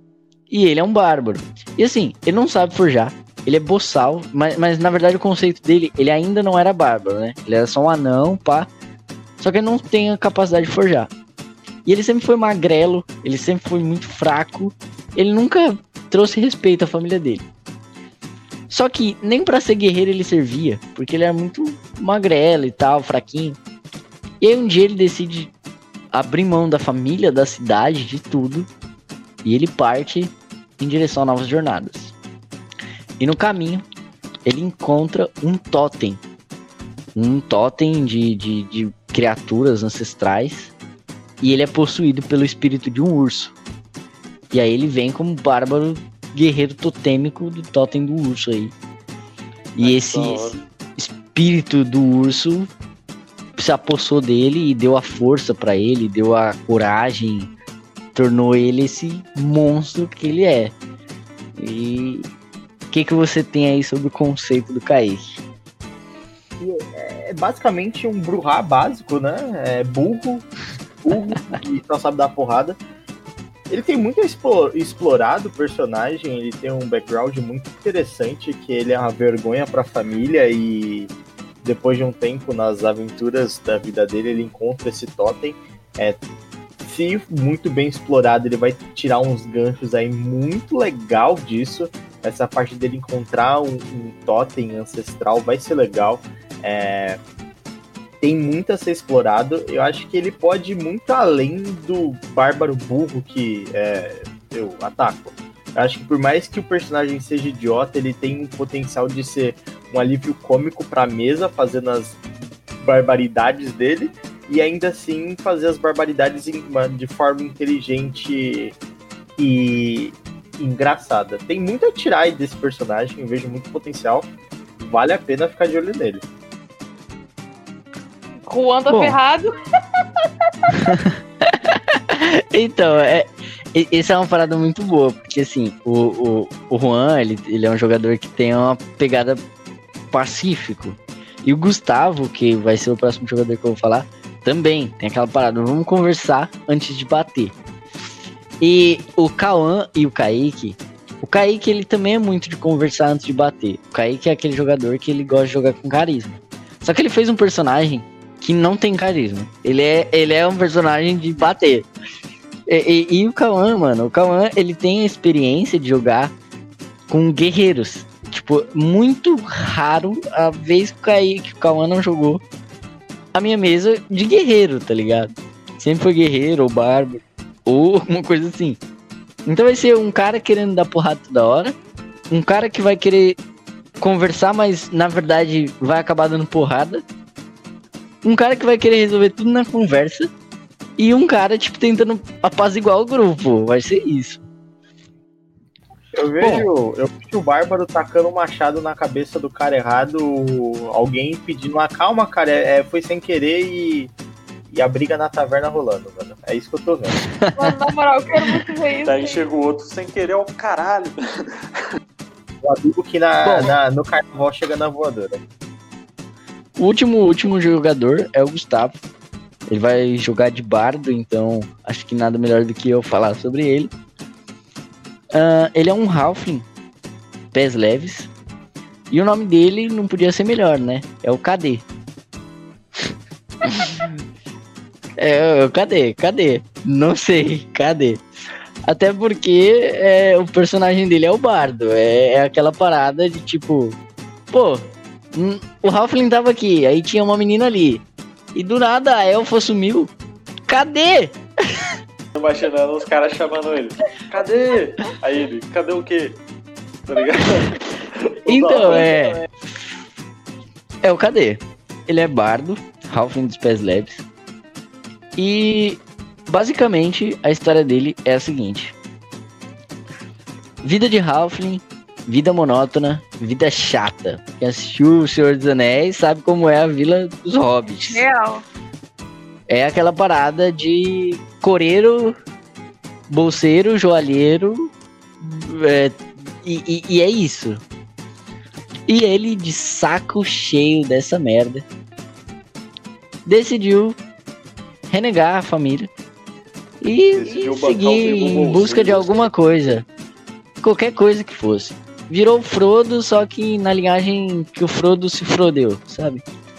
E assim, ele não sabe forjar. Ele é boçal, mas na verdade o conceito dele, ele ainda não era bárbaro, né? Ele era só um anão, pá. Só que ele não tem a capacidade de forjar. E ele sempre foi magrelo, ele sempre foi muito fraco. Ele nunca trouxe respeito à família dele. Só que nem pra ser guerreiro ele servia, porque ele era muito magrelo e tal, fraquinho. E aí um dia ele decide abrir mão da família, da cidade, de tudo, E ele parte em direção a novas jornadas. E no caminho, ele encontra um totem. Um totem de criaturas ancestrais. E ele é possuído pelo espírito de um urso. E aí ele vem como bárbaro guerreiro totêmico do totem do urso aí. E esse espírito do urso se apossou dele e deu a força pra ele, deu a coragem, tornou ele esse monstro que ele é. E o que você tem aí sobre o conceito do Kaique?
É basicamente um Bruhá básico, né? É burro e só sabe dar porrada. Ele tem muito explorado o personagem, ele tem um background muito interessante, que ele é uma vergonha pra família e depois de um tempo nas aventuras da vida dele, ele encontra esse totem. Se muito bem explorado, ele vai tirar uns ganchos aí muito legal disso. Essa parte dele encontrar um totem ancestral vai ser legal. Tem muito a ser explorado. Eu acho que ele pode ir muito além do bárbaro burro que eu ataco. Eu acho que por mais que o personagem seja idiota, ele tem um potencial de ser um alívio cômico pra mesa, fazendo as barbaridades dele, e ainda assim fazer as barbaridades de forma inteligente e engraçada. Tem muito a tirar aí desse personagem, eu vejo muito potencial. Vale a pena ficar de olho nele.
Juan tá ferrado.
Então, essa é uma parada muito boa, porque assim, o Juan, ele é um jogador que tem uma pegada pacífico. E o Gustavo, que vai ser o próximo jogador que eu vou falar, também tem aquela parada, vamos conversar antes de bater. E o Cauã e o Kaique ele também é muito de conversar antes de bater. O Kaique é aquele jogador que ele gosta de jogar com carisma. Só que ele fez um personagem que não tem carisma. Ele é um personagem de bater. E o Cauã, mano, ele tem a experiência de jogar com guerreiros. Tipo, muito raro a vez que o Cauã não jogou a minha mesa de guerreiro, tá ligado? Sempre foi guerreiro ou bárbaro ou alguma coisa assim. Então vai ser um cara querendo dar porrada toda hora, um cara que vai querer conversar, mas na verdade vai acabar dando porrada, um cara que vai querer resolver tudo na conversa e um cara, tipo, tentando apaziguar o grupo. Vai ser isso.
Eu vejo o Bárbaro tacando um machado na cabeça do cara errado, alguém pedindo calma, cara, foi sem querer e a briga na taverna rolando, mano. É isso que eu tô vendo.
Mano, na moral, eu quero muito ver isso.
Daí chega o outro sem querer ao caralho.
O adulto que no carnaval chega na voadora.
O último jogador é o Gustavo. Ele vai jogar de bardo, então acho que nada melhor do que eu falar sobre ele. Ele é um halfling, pés leves. E o nome dele não podia ser melhor, né? É o KD. Cadê? Não sei, cadê? Até porque o personagem dele é o bardo. É aquela parada de tipo... Pô, o halfling tava aqui, aí tinha uma menina ali. E do nada a elfa sumiu. Cadê?
Imaginando os caras chamando ele. Cadê? Aí ele, cadê o quê? Tá ligado?
Então, é o KD. Ele é bardo, halfling dos pés leves. E basicamente a história dele é a seguinte: vida de halfling, vida monótona, vida chata. Quem assistiu O Senhor dos Anéis sabe como é a Vila dos Hobbits.
Real.
É aquela parada de coreiro, bolseiro, joalheiro, e é isso. E ele, de saco cheio dessa merda, decidiu renegar a família e seguir em busca de alguma coisa. Qualquer coisa que fosse. Virou o Frodo, só que na linhagem que o Frodo se frodeu, sabe?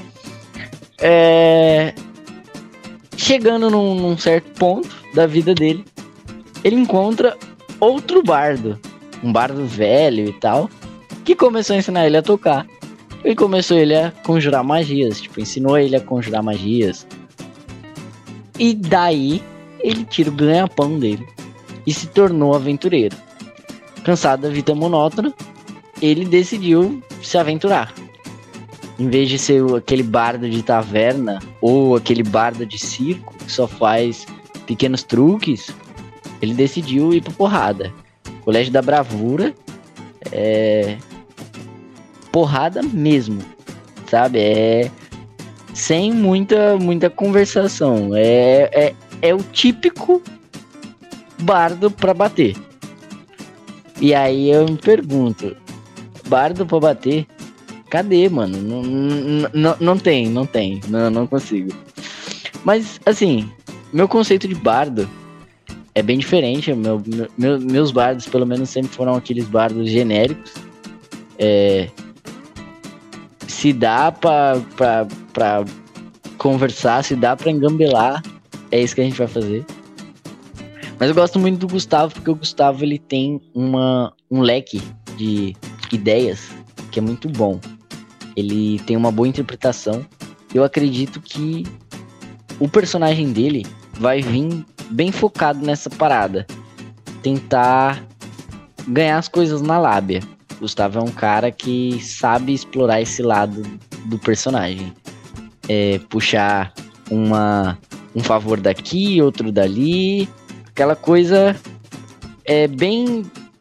Chegando num certo ponto da vida dele, ele encontra outro bardo, um bardo velho e tal, que começou a ensinar ele a tocar. E começou ele a conjurar magias, tipo, ensinou ele a conjurar magias. E daí, ele tira o ganha-pão dele. e se tornou aventureiro. Cansado da vida monótona, ele decidiu se aventurar. Em vez de ser aquele bardo de taverna ou aquele bardo de circo que só faz pequenos truques, ele decidiu ir pra porrada. Colégio da Bravura é porrada mesmo, sabe? Sem muita conversação. É o típico bardo pra bater. E aí eu me pergunto, bardo pra bater? Cadê, mano? Não tem. Não consigo. Mas, assim, meu conceito de bardo é bem diferente. Meus bardos, pelo menos, sempre foram aqueles bardos genéricos. Se dá pra conversar, se dá pra engambelar, é isso que a gente vai fazer. Mas eu gosto muito do Gustavo, porque o Gustavo ele tem um leque de ideias que é muito bom. Ele tem uma boa interpretação. Eu acredito que o personagem dele vai vir bem focado nessa parada. Tentar ganhar as coisas na lábia. O Gustavo é um cara que sabe explorar esse lado do personagem. Puxar um favor daqui, outro dali. Aquela coisa bem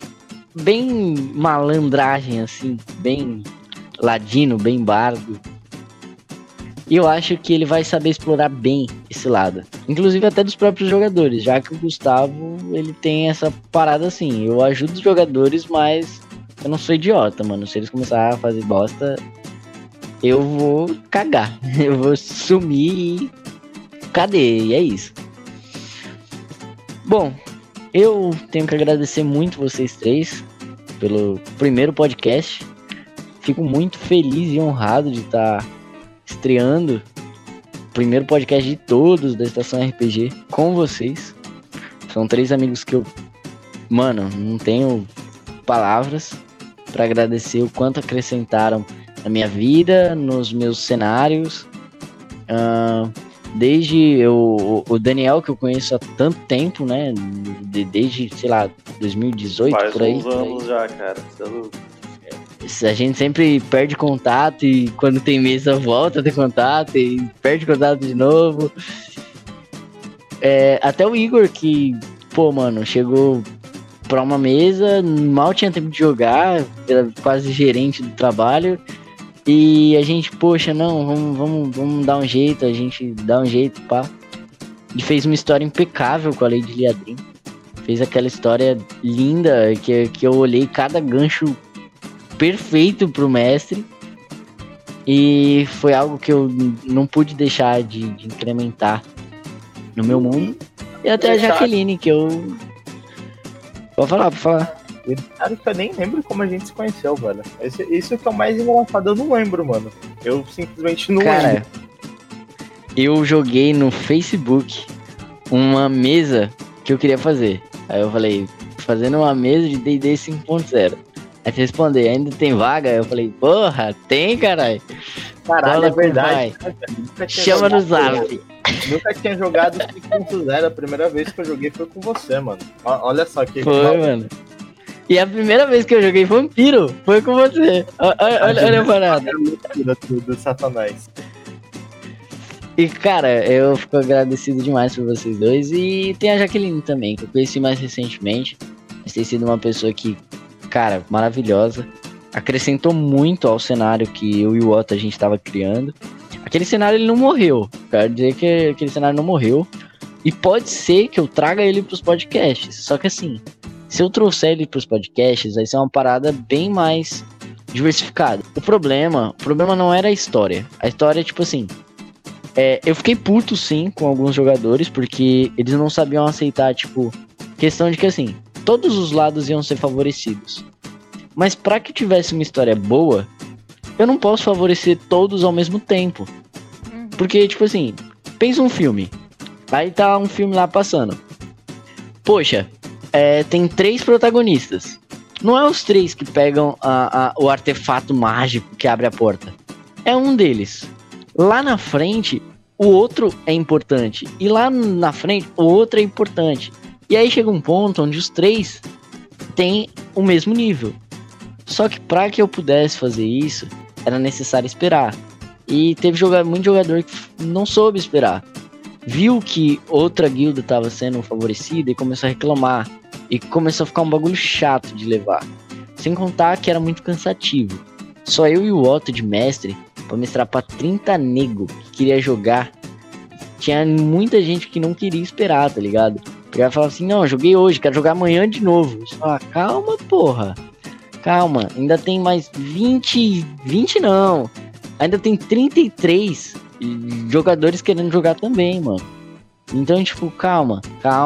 malandragem, assim, bem ladino, bem bardo. E eu acho que ele vai saber explorar bem esse lado. Inclusive até dos próprios jogadores, já que o Gustavo, ele tem essa parada assim. Eu ajudo os jogadores, mas eu não sou idiota, mano. Se eles começarem a fazer bosta, eu vou cagar. Eu vou sumir e cadê? E é isso. Bom, eu tenho que agradecer muito vocês três pelo primeiro podcast. Fico muito feliz e honrado de estar estreando o primeiro podcast de todos da Estação RPG com vocês. São 3 amigos que eu, mano, não tenho palavras para agradecer o quanto acrescentaram na minha vida, nos meus cenários. Desde o Daniel, que eu conheço há tanto tempo, né? Desde, sei lá, 2018,
faz
por aí.
Faz uns anos já, cara.
A gente sempre perde contato e quando tem mesa volta a ter contato e perde contato de novo. Até o Igor, que, pô, mano, chegou pra uma mesa, mal tinha tempo de jogar, era quase gerente do trabalho. E a gente, poxa, não, vamos dar um jeito, a gente dá um jeito, pá. E fez uma história impecável com a Lady Liadrin. Fez aquela história linda que eu olhei cada gancho perfeito pro mestre. E foi algo que eu não pude deixar de incrementar no meu mundo. E até a Jaqueline, que eu... Pode falar.
Cara, que eu nem lembro como a gente se conheceu, velho. Isso que é o mais engraçado, eu não lembro, mano. Eu simplesmente não lembro.
Eu joguei no Facebook uma mesa que eu queria fazer. Aí eu falei, fazendo uma mesa de D&D 5.0. Aí você respondeu, ainda tem vaga? Aí eu falei, porra, tem, caralho.
Caralho, é verdade.
Chama no zap.
Nunca tinha jogado 5.0. A primeira vez que eu joguei foi com você, mano. Olha só que...
Foi, mano. E a primeira vez que eu joguei Vampiro foi com você. Olha a parada.
Do Satanás.
E, cara, eu fico agradecido demais por vocês dois. E tem a Jaqueline também, que eu conheci mais recentemente. Mas tem sido uma pessoa que, cara, maravilhosa. Acrescentou muito ao cenário que eu e o Otto a gente tava criando. Aquele cenário, ele não morreu. Quero dizer que aquele cenário não morreu. E pode ser que eu traga ele pros podcasts. Só que assim... Se eu trouxer ele pros podcasts, vai ser uma parada bem mais diversificada. O problema não era a história. A história, tipo assim... eu fiquei puto, sim, com alguns jogadores, porque eles não sabiam aceitar, tipo... Questão de que, assim, todos os lados iam ser favorecidos. Mas pra que tivesse uma história boa, eu não posso favorecer todos ao mesmo tempo. Porque, tipo assim, pensa um filme. Aí tá um filme lá passando. Poxa... tem 3 protagonistas. Não é os 3 que pegam o artefato mágico que abre a porta. É um deles. Lá na frente, o outro é importante. E lá na frente, o outro é importante. E aí chega um ponto onde os 3 têm o mesmo nível. Só que para que eu pudesse fazer isso, era necessário esperar. E teve muito jogador que não soube esperar. Viu que outra guilda estava sendo favorecida e começou a reclamar. E começou a ficar um bagulho chato de levar. Sem contar que era muito cansativo. Só eu e o Otto de mestre, pra mestrar pra 30 nego que queria jogar. Tinha muita gente que não queria esperar, tá ligado? Pegava e falava assim, não, eu joguei hoje, quero jogar amanhã de novo. Você fala, calma, porra. Calma, ainda tem mais 20 não. Ainda tem 33 jogadores querendo jogar também, mano. Então, tipo, calma.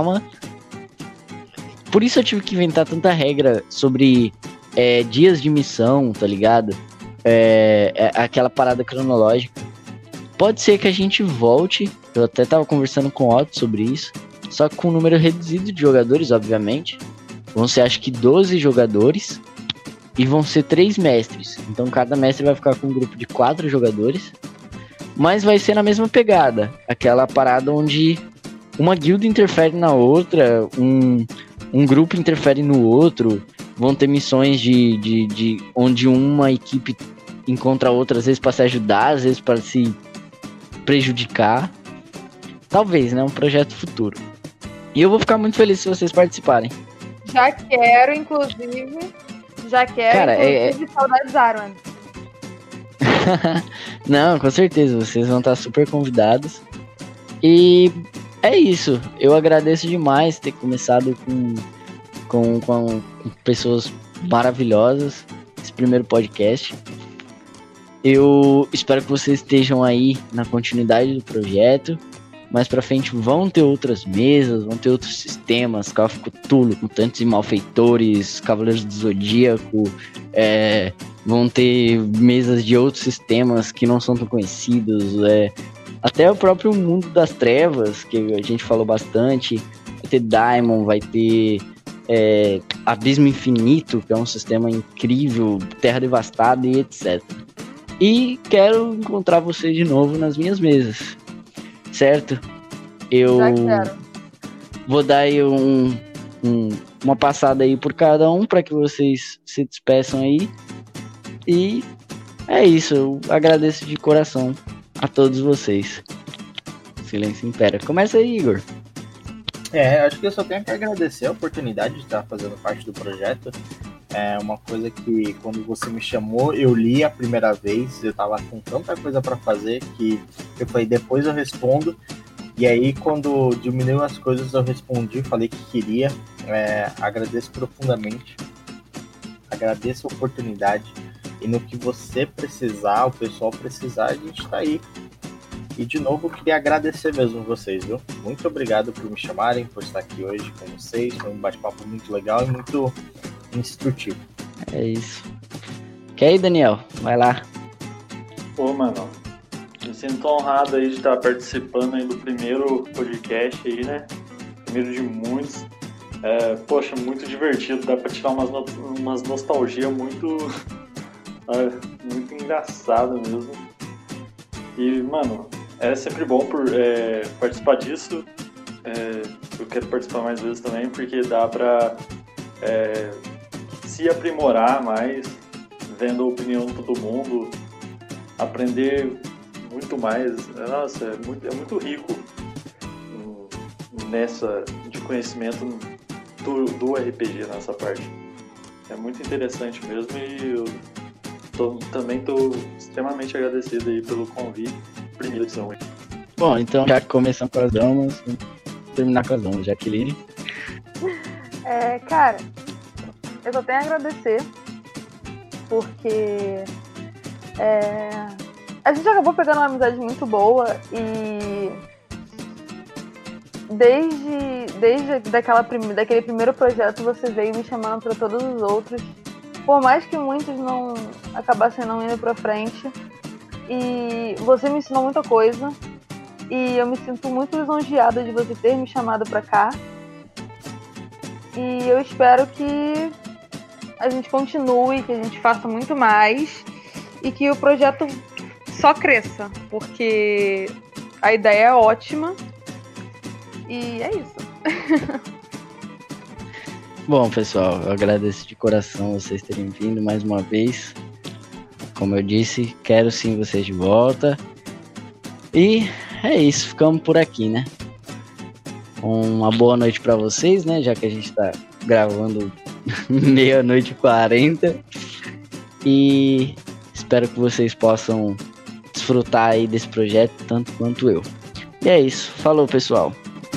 Por isso eu tive que inventar tanta regra sobre dias de missão, tá ligado? Aquela parada cronológica. Pode ser que a gente volte, eu até tava conversando com o Otto sobre isso, só que com um número reduzido de jogadores, obviamente. Vão ser, acho que 12 jogadores e vão ser 3 mestres. Então cada mestre vai ficar com um grupo de 4 jogadores, mas vai ser na mesma pegada. Aquela parada onde uma guilda interfere na outra, um grupo interfere no outro. Vão ter missões de onde uma equipe encontra a outra, às vezes para se ajudar, às vezes para se prejudicar. Talvez, né? Um projeto futuro. E eu vou ficar muito feliz se vocês participarem.
Já quero, inclusive. Cara, saudades Arwen.
Não, com certeza, vocês vão estar super convidados. E é isso. Eu agradeço demais ter começado com pessoas maravilhosas esse primeiro podcast. Eu espero que vocês estejam aí na continuidade do projeto. Mais pra frente vão ter outras mesas, vão ter outros sistemas, Call of Cthulhu, Mutantes e Malfeitores, Cavaleiros do Zodíaco, vão ter mesas de outros sistemas que não são tão conhecidos, até o próprio Mundo das Trevas, que a gente falou bastante, vai ter Daimon, vai ter Abismo Infinito, que é um sistema incrível, Terra Devastada e etc. E quero encontrar vocês de novo nas minhas mesas. Certo? Eu vou dar aí uma passada aí por cada um para que vocês se despeçam aí. E é isso. Eu agradeço de coração a todos vocês. Silêncio impera. Começa aí, Igor.
Acho que eu só tenho que agradecer a oportunidade de estar fazendo parte do projeto. É uma coisa que quando você me chamou, eu li a primeira vez, eu tava com tanta coisa para fazer que eu falei, depois eu respondo. E aí quando diminuiu as coisas eu respondi, falei que queria. Agradeço profundamente, agradeço a oportunidade. E no que você precisar, o pessoal precisar, a gente tá aí. E de novo, eu queria agradecer mesmo vocês, viu? Muito obrigado por me chamarem, por estar aqui hoje com vocês. Foi um bate-papo muito legal e muito instrutivo.
É isso. Quer ir, Daniel? Vai lá.
Pô, mano, me sinto honrado aí de estar participando aí do primeiro podcast aí, né? Primeiro de muitos. Poxa, muito divertido, dá pra tirar umas nostalgia muito engraçado mesmo. E, mano, é sempre bom por participar disso. Eu quero participar mais vezes também, porque dá pra se aprimorar mais, vendo a opinião de todo mundo, aprender muito mais. Nossa, é muito rico nessa de conhecimento do RPG nessa parte. É muito interessante mesmo e eu também tô extremamente agradecido aí pelo convite. Primeira edição.
Bom, então já começamos com as damas, vamos terminar com as damas, Jaqueline.
Cara, eu só tenho a agradecer, porque a gente acabou pegando uma amizade muito boa e desde daquele primeiro projeto você veio me chamando para todos os outros, por mais que muitos não acabassem não indo para frente, e você me ensinou muita coisa e eu me sinto muito lisonjeada de você ter me chamado para cá. E eu espero que a gente continue, que a gente faça muito mais e que o projeto só cresça, porque a ideia é ótima e é isso.
Bom, pessoal, eu agradeço de coração vocês terem vindo mais uma vez. Como eu disse, quero sim vocês de volta. E é isso, ficamos por aqui, né? Uma boa noite pra vocês, né? Já que a gente tá gravando 00:40. E espero que vocês possam desfrutar aí desse projeto tanto quanto eu. E é isso, falou, pessoal.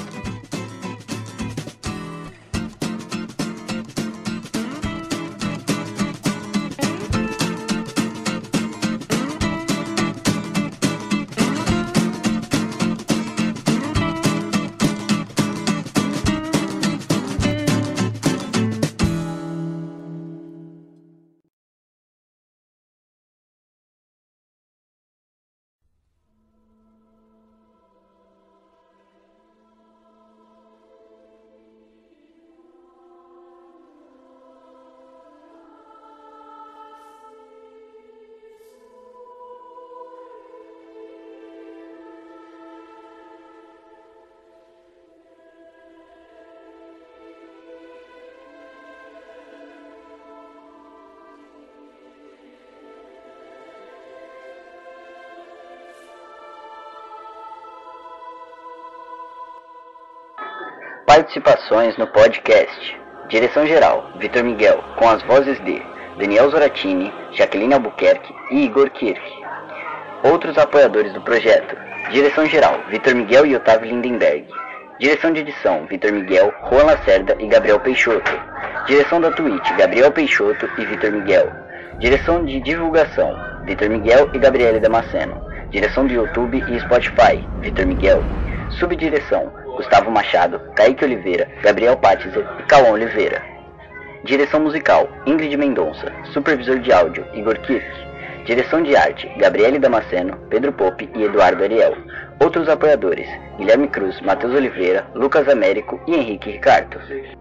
Participações no podcast. Direção-geral, Vitor Miguel, com as vozes de Daniel Zoratini, Jaqueline Albuquerque e Igor Kirk. Outros apoiadores do projeto. Direção-geral, Vitor Miguel e Otávio Lindenberg. Direção de edição, Vitor Miguel, Juan Lacerda e Gabriel Peixoto. Direção da Twitch, Gabriel Peixoto e Vitor Miguel. Direção de divulgação, Vitor Miguel e Gabriele Damasceno. Direção do YouTube e Spotify, Vitor Miguel. Subdireção, Gustavo Machado, Kaique Oliveira, Gabriel Patzer e Cauã Oliveira. Direção musical, Ingrid Mendonça. Supervisor de áudio, Igor Kirk. Direção de arte, Gabriele Damasceno, Pedro Pope e Eduardo Ariel. Outros apoiadores, Guilherme Cruz, Matheus Oliveira, Lucas Américo e Henrique Ricardo.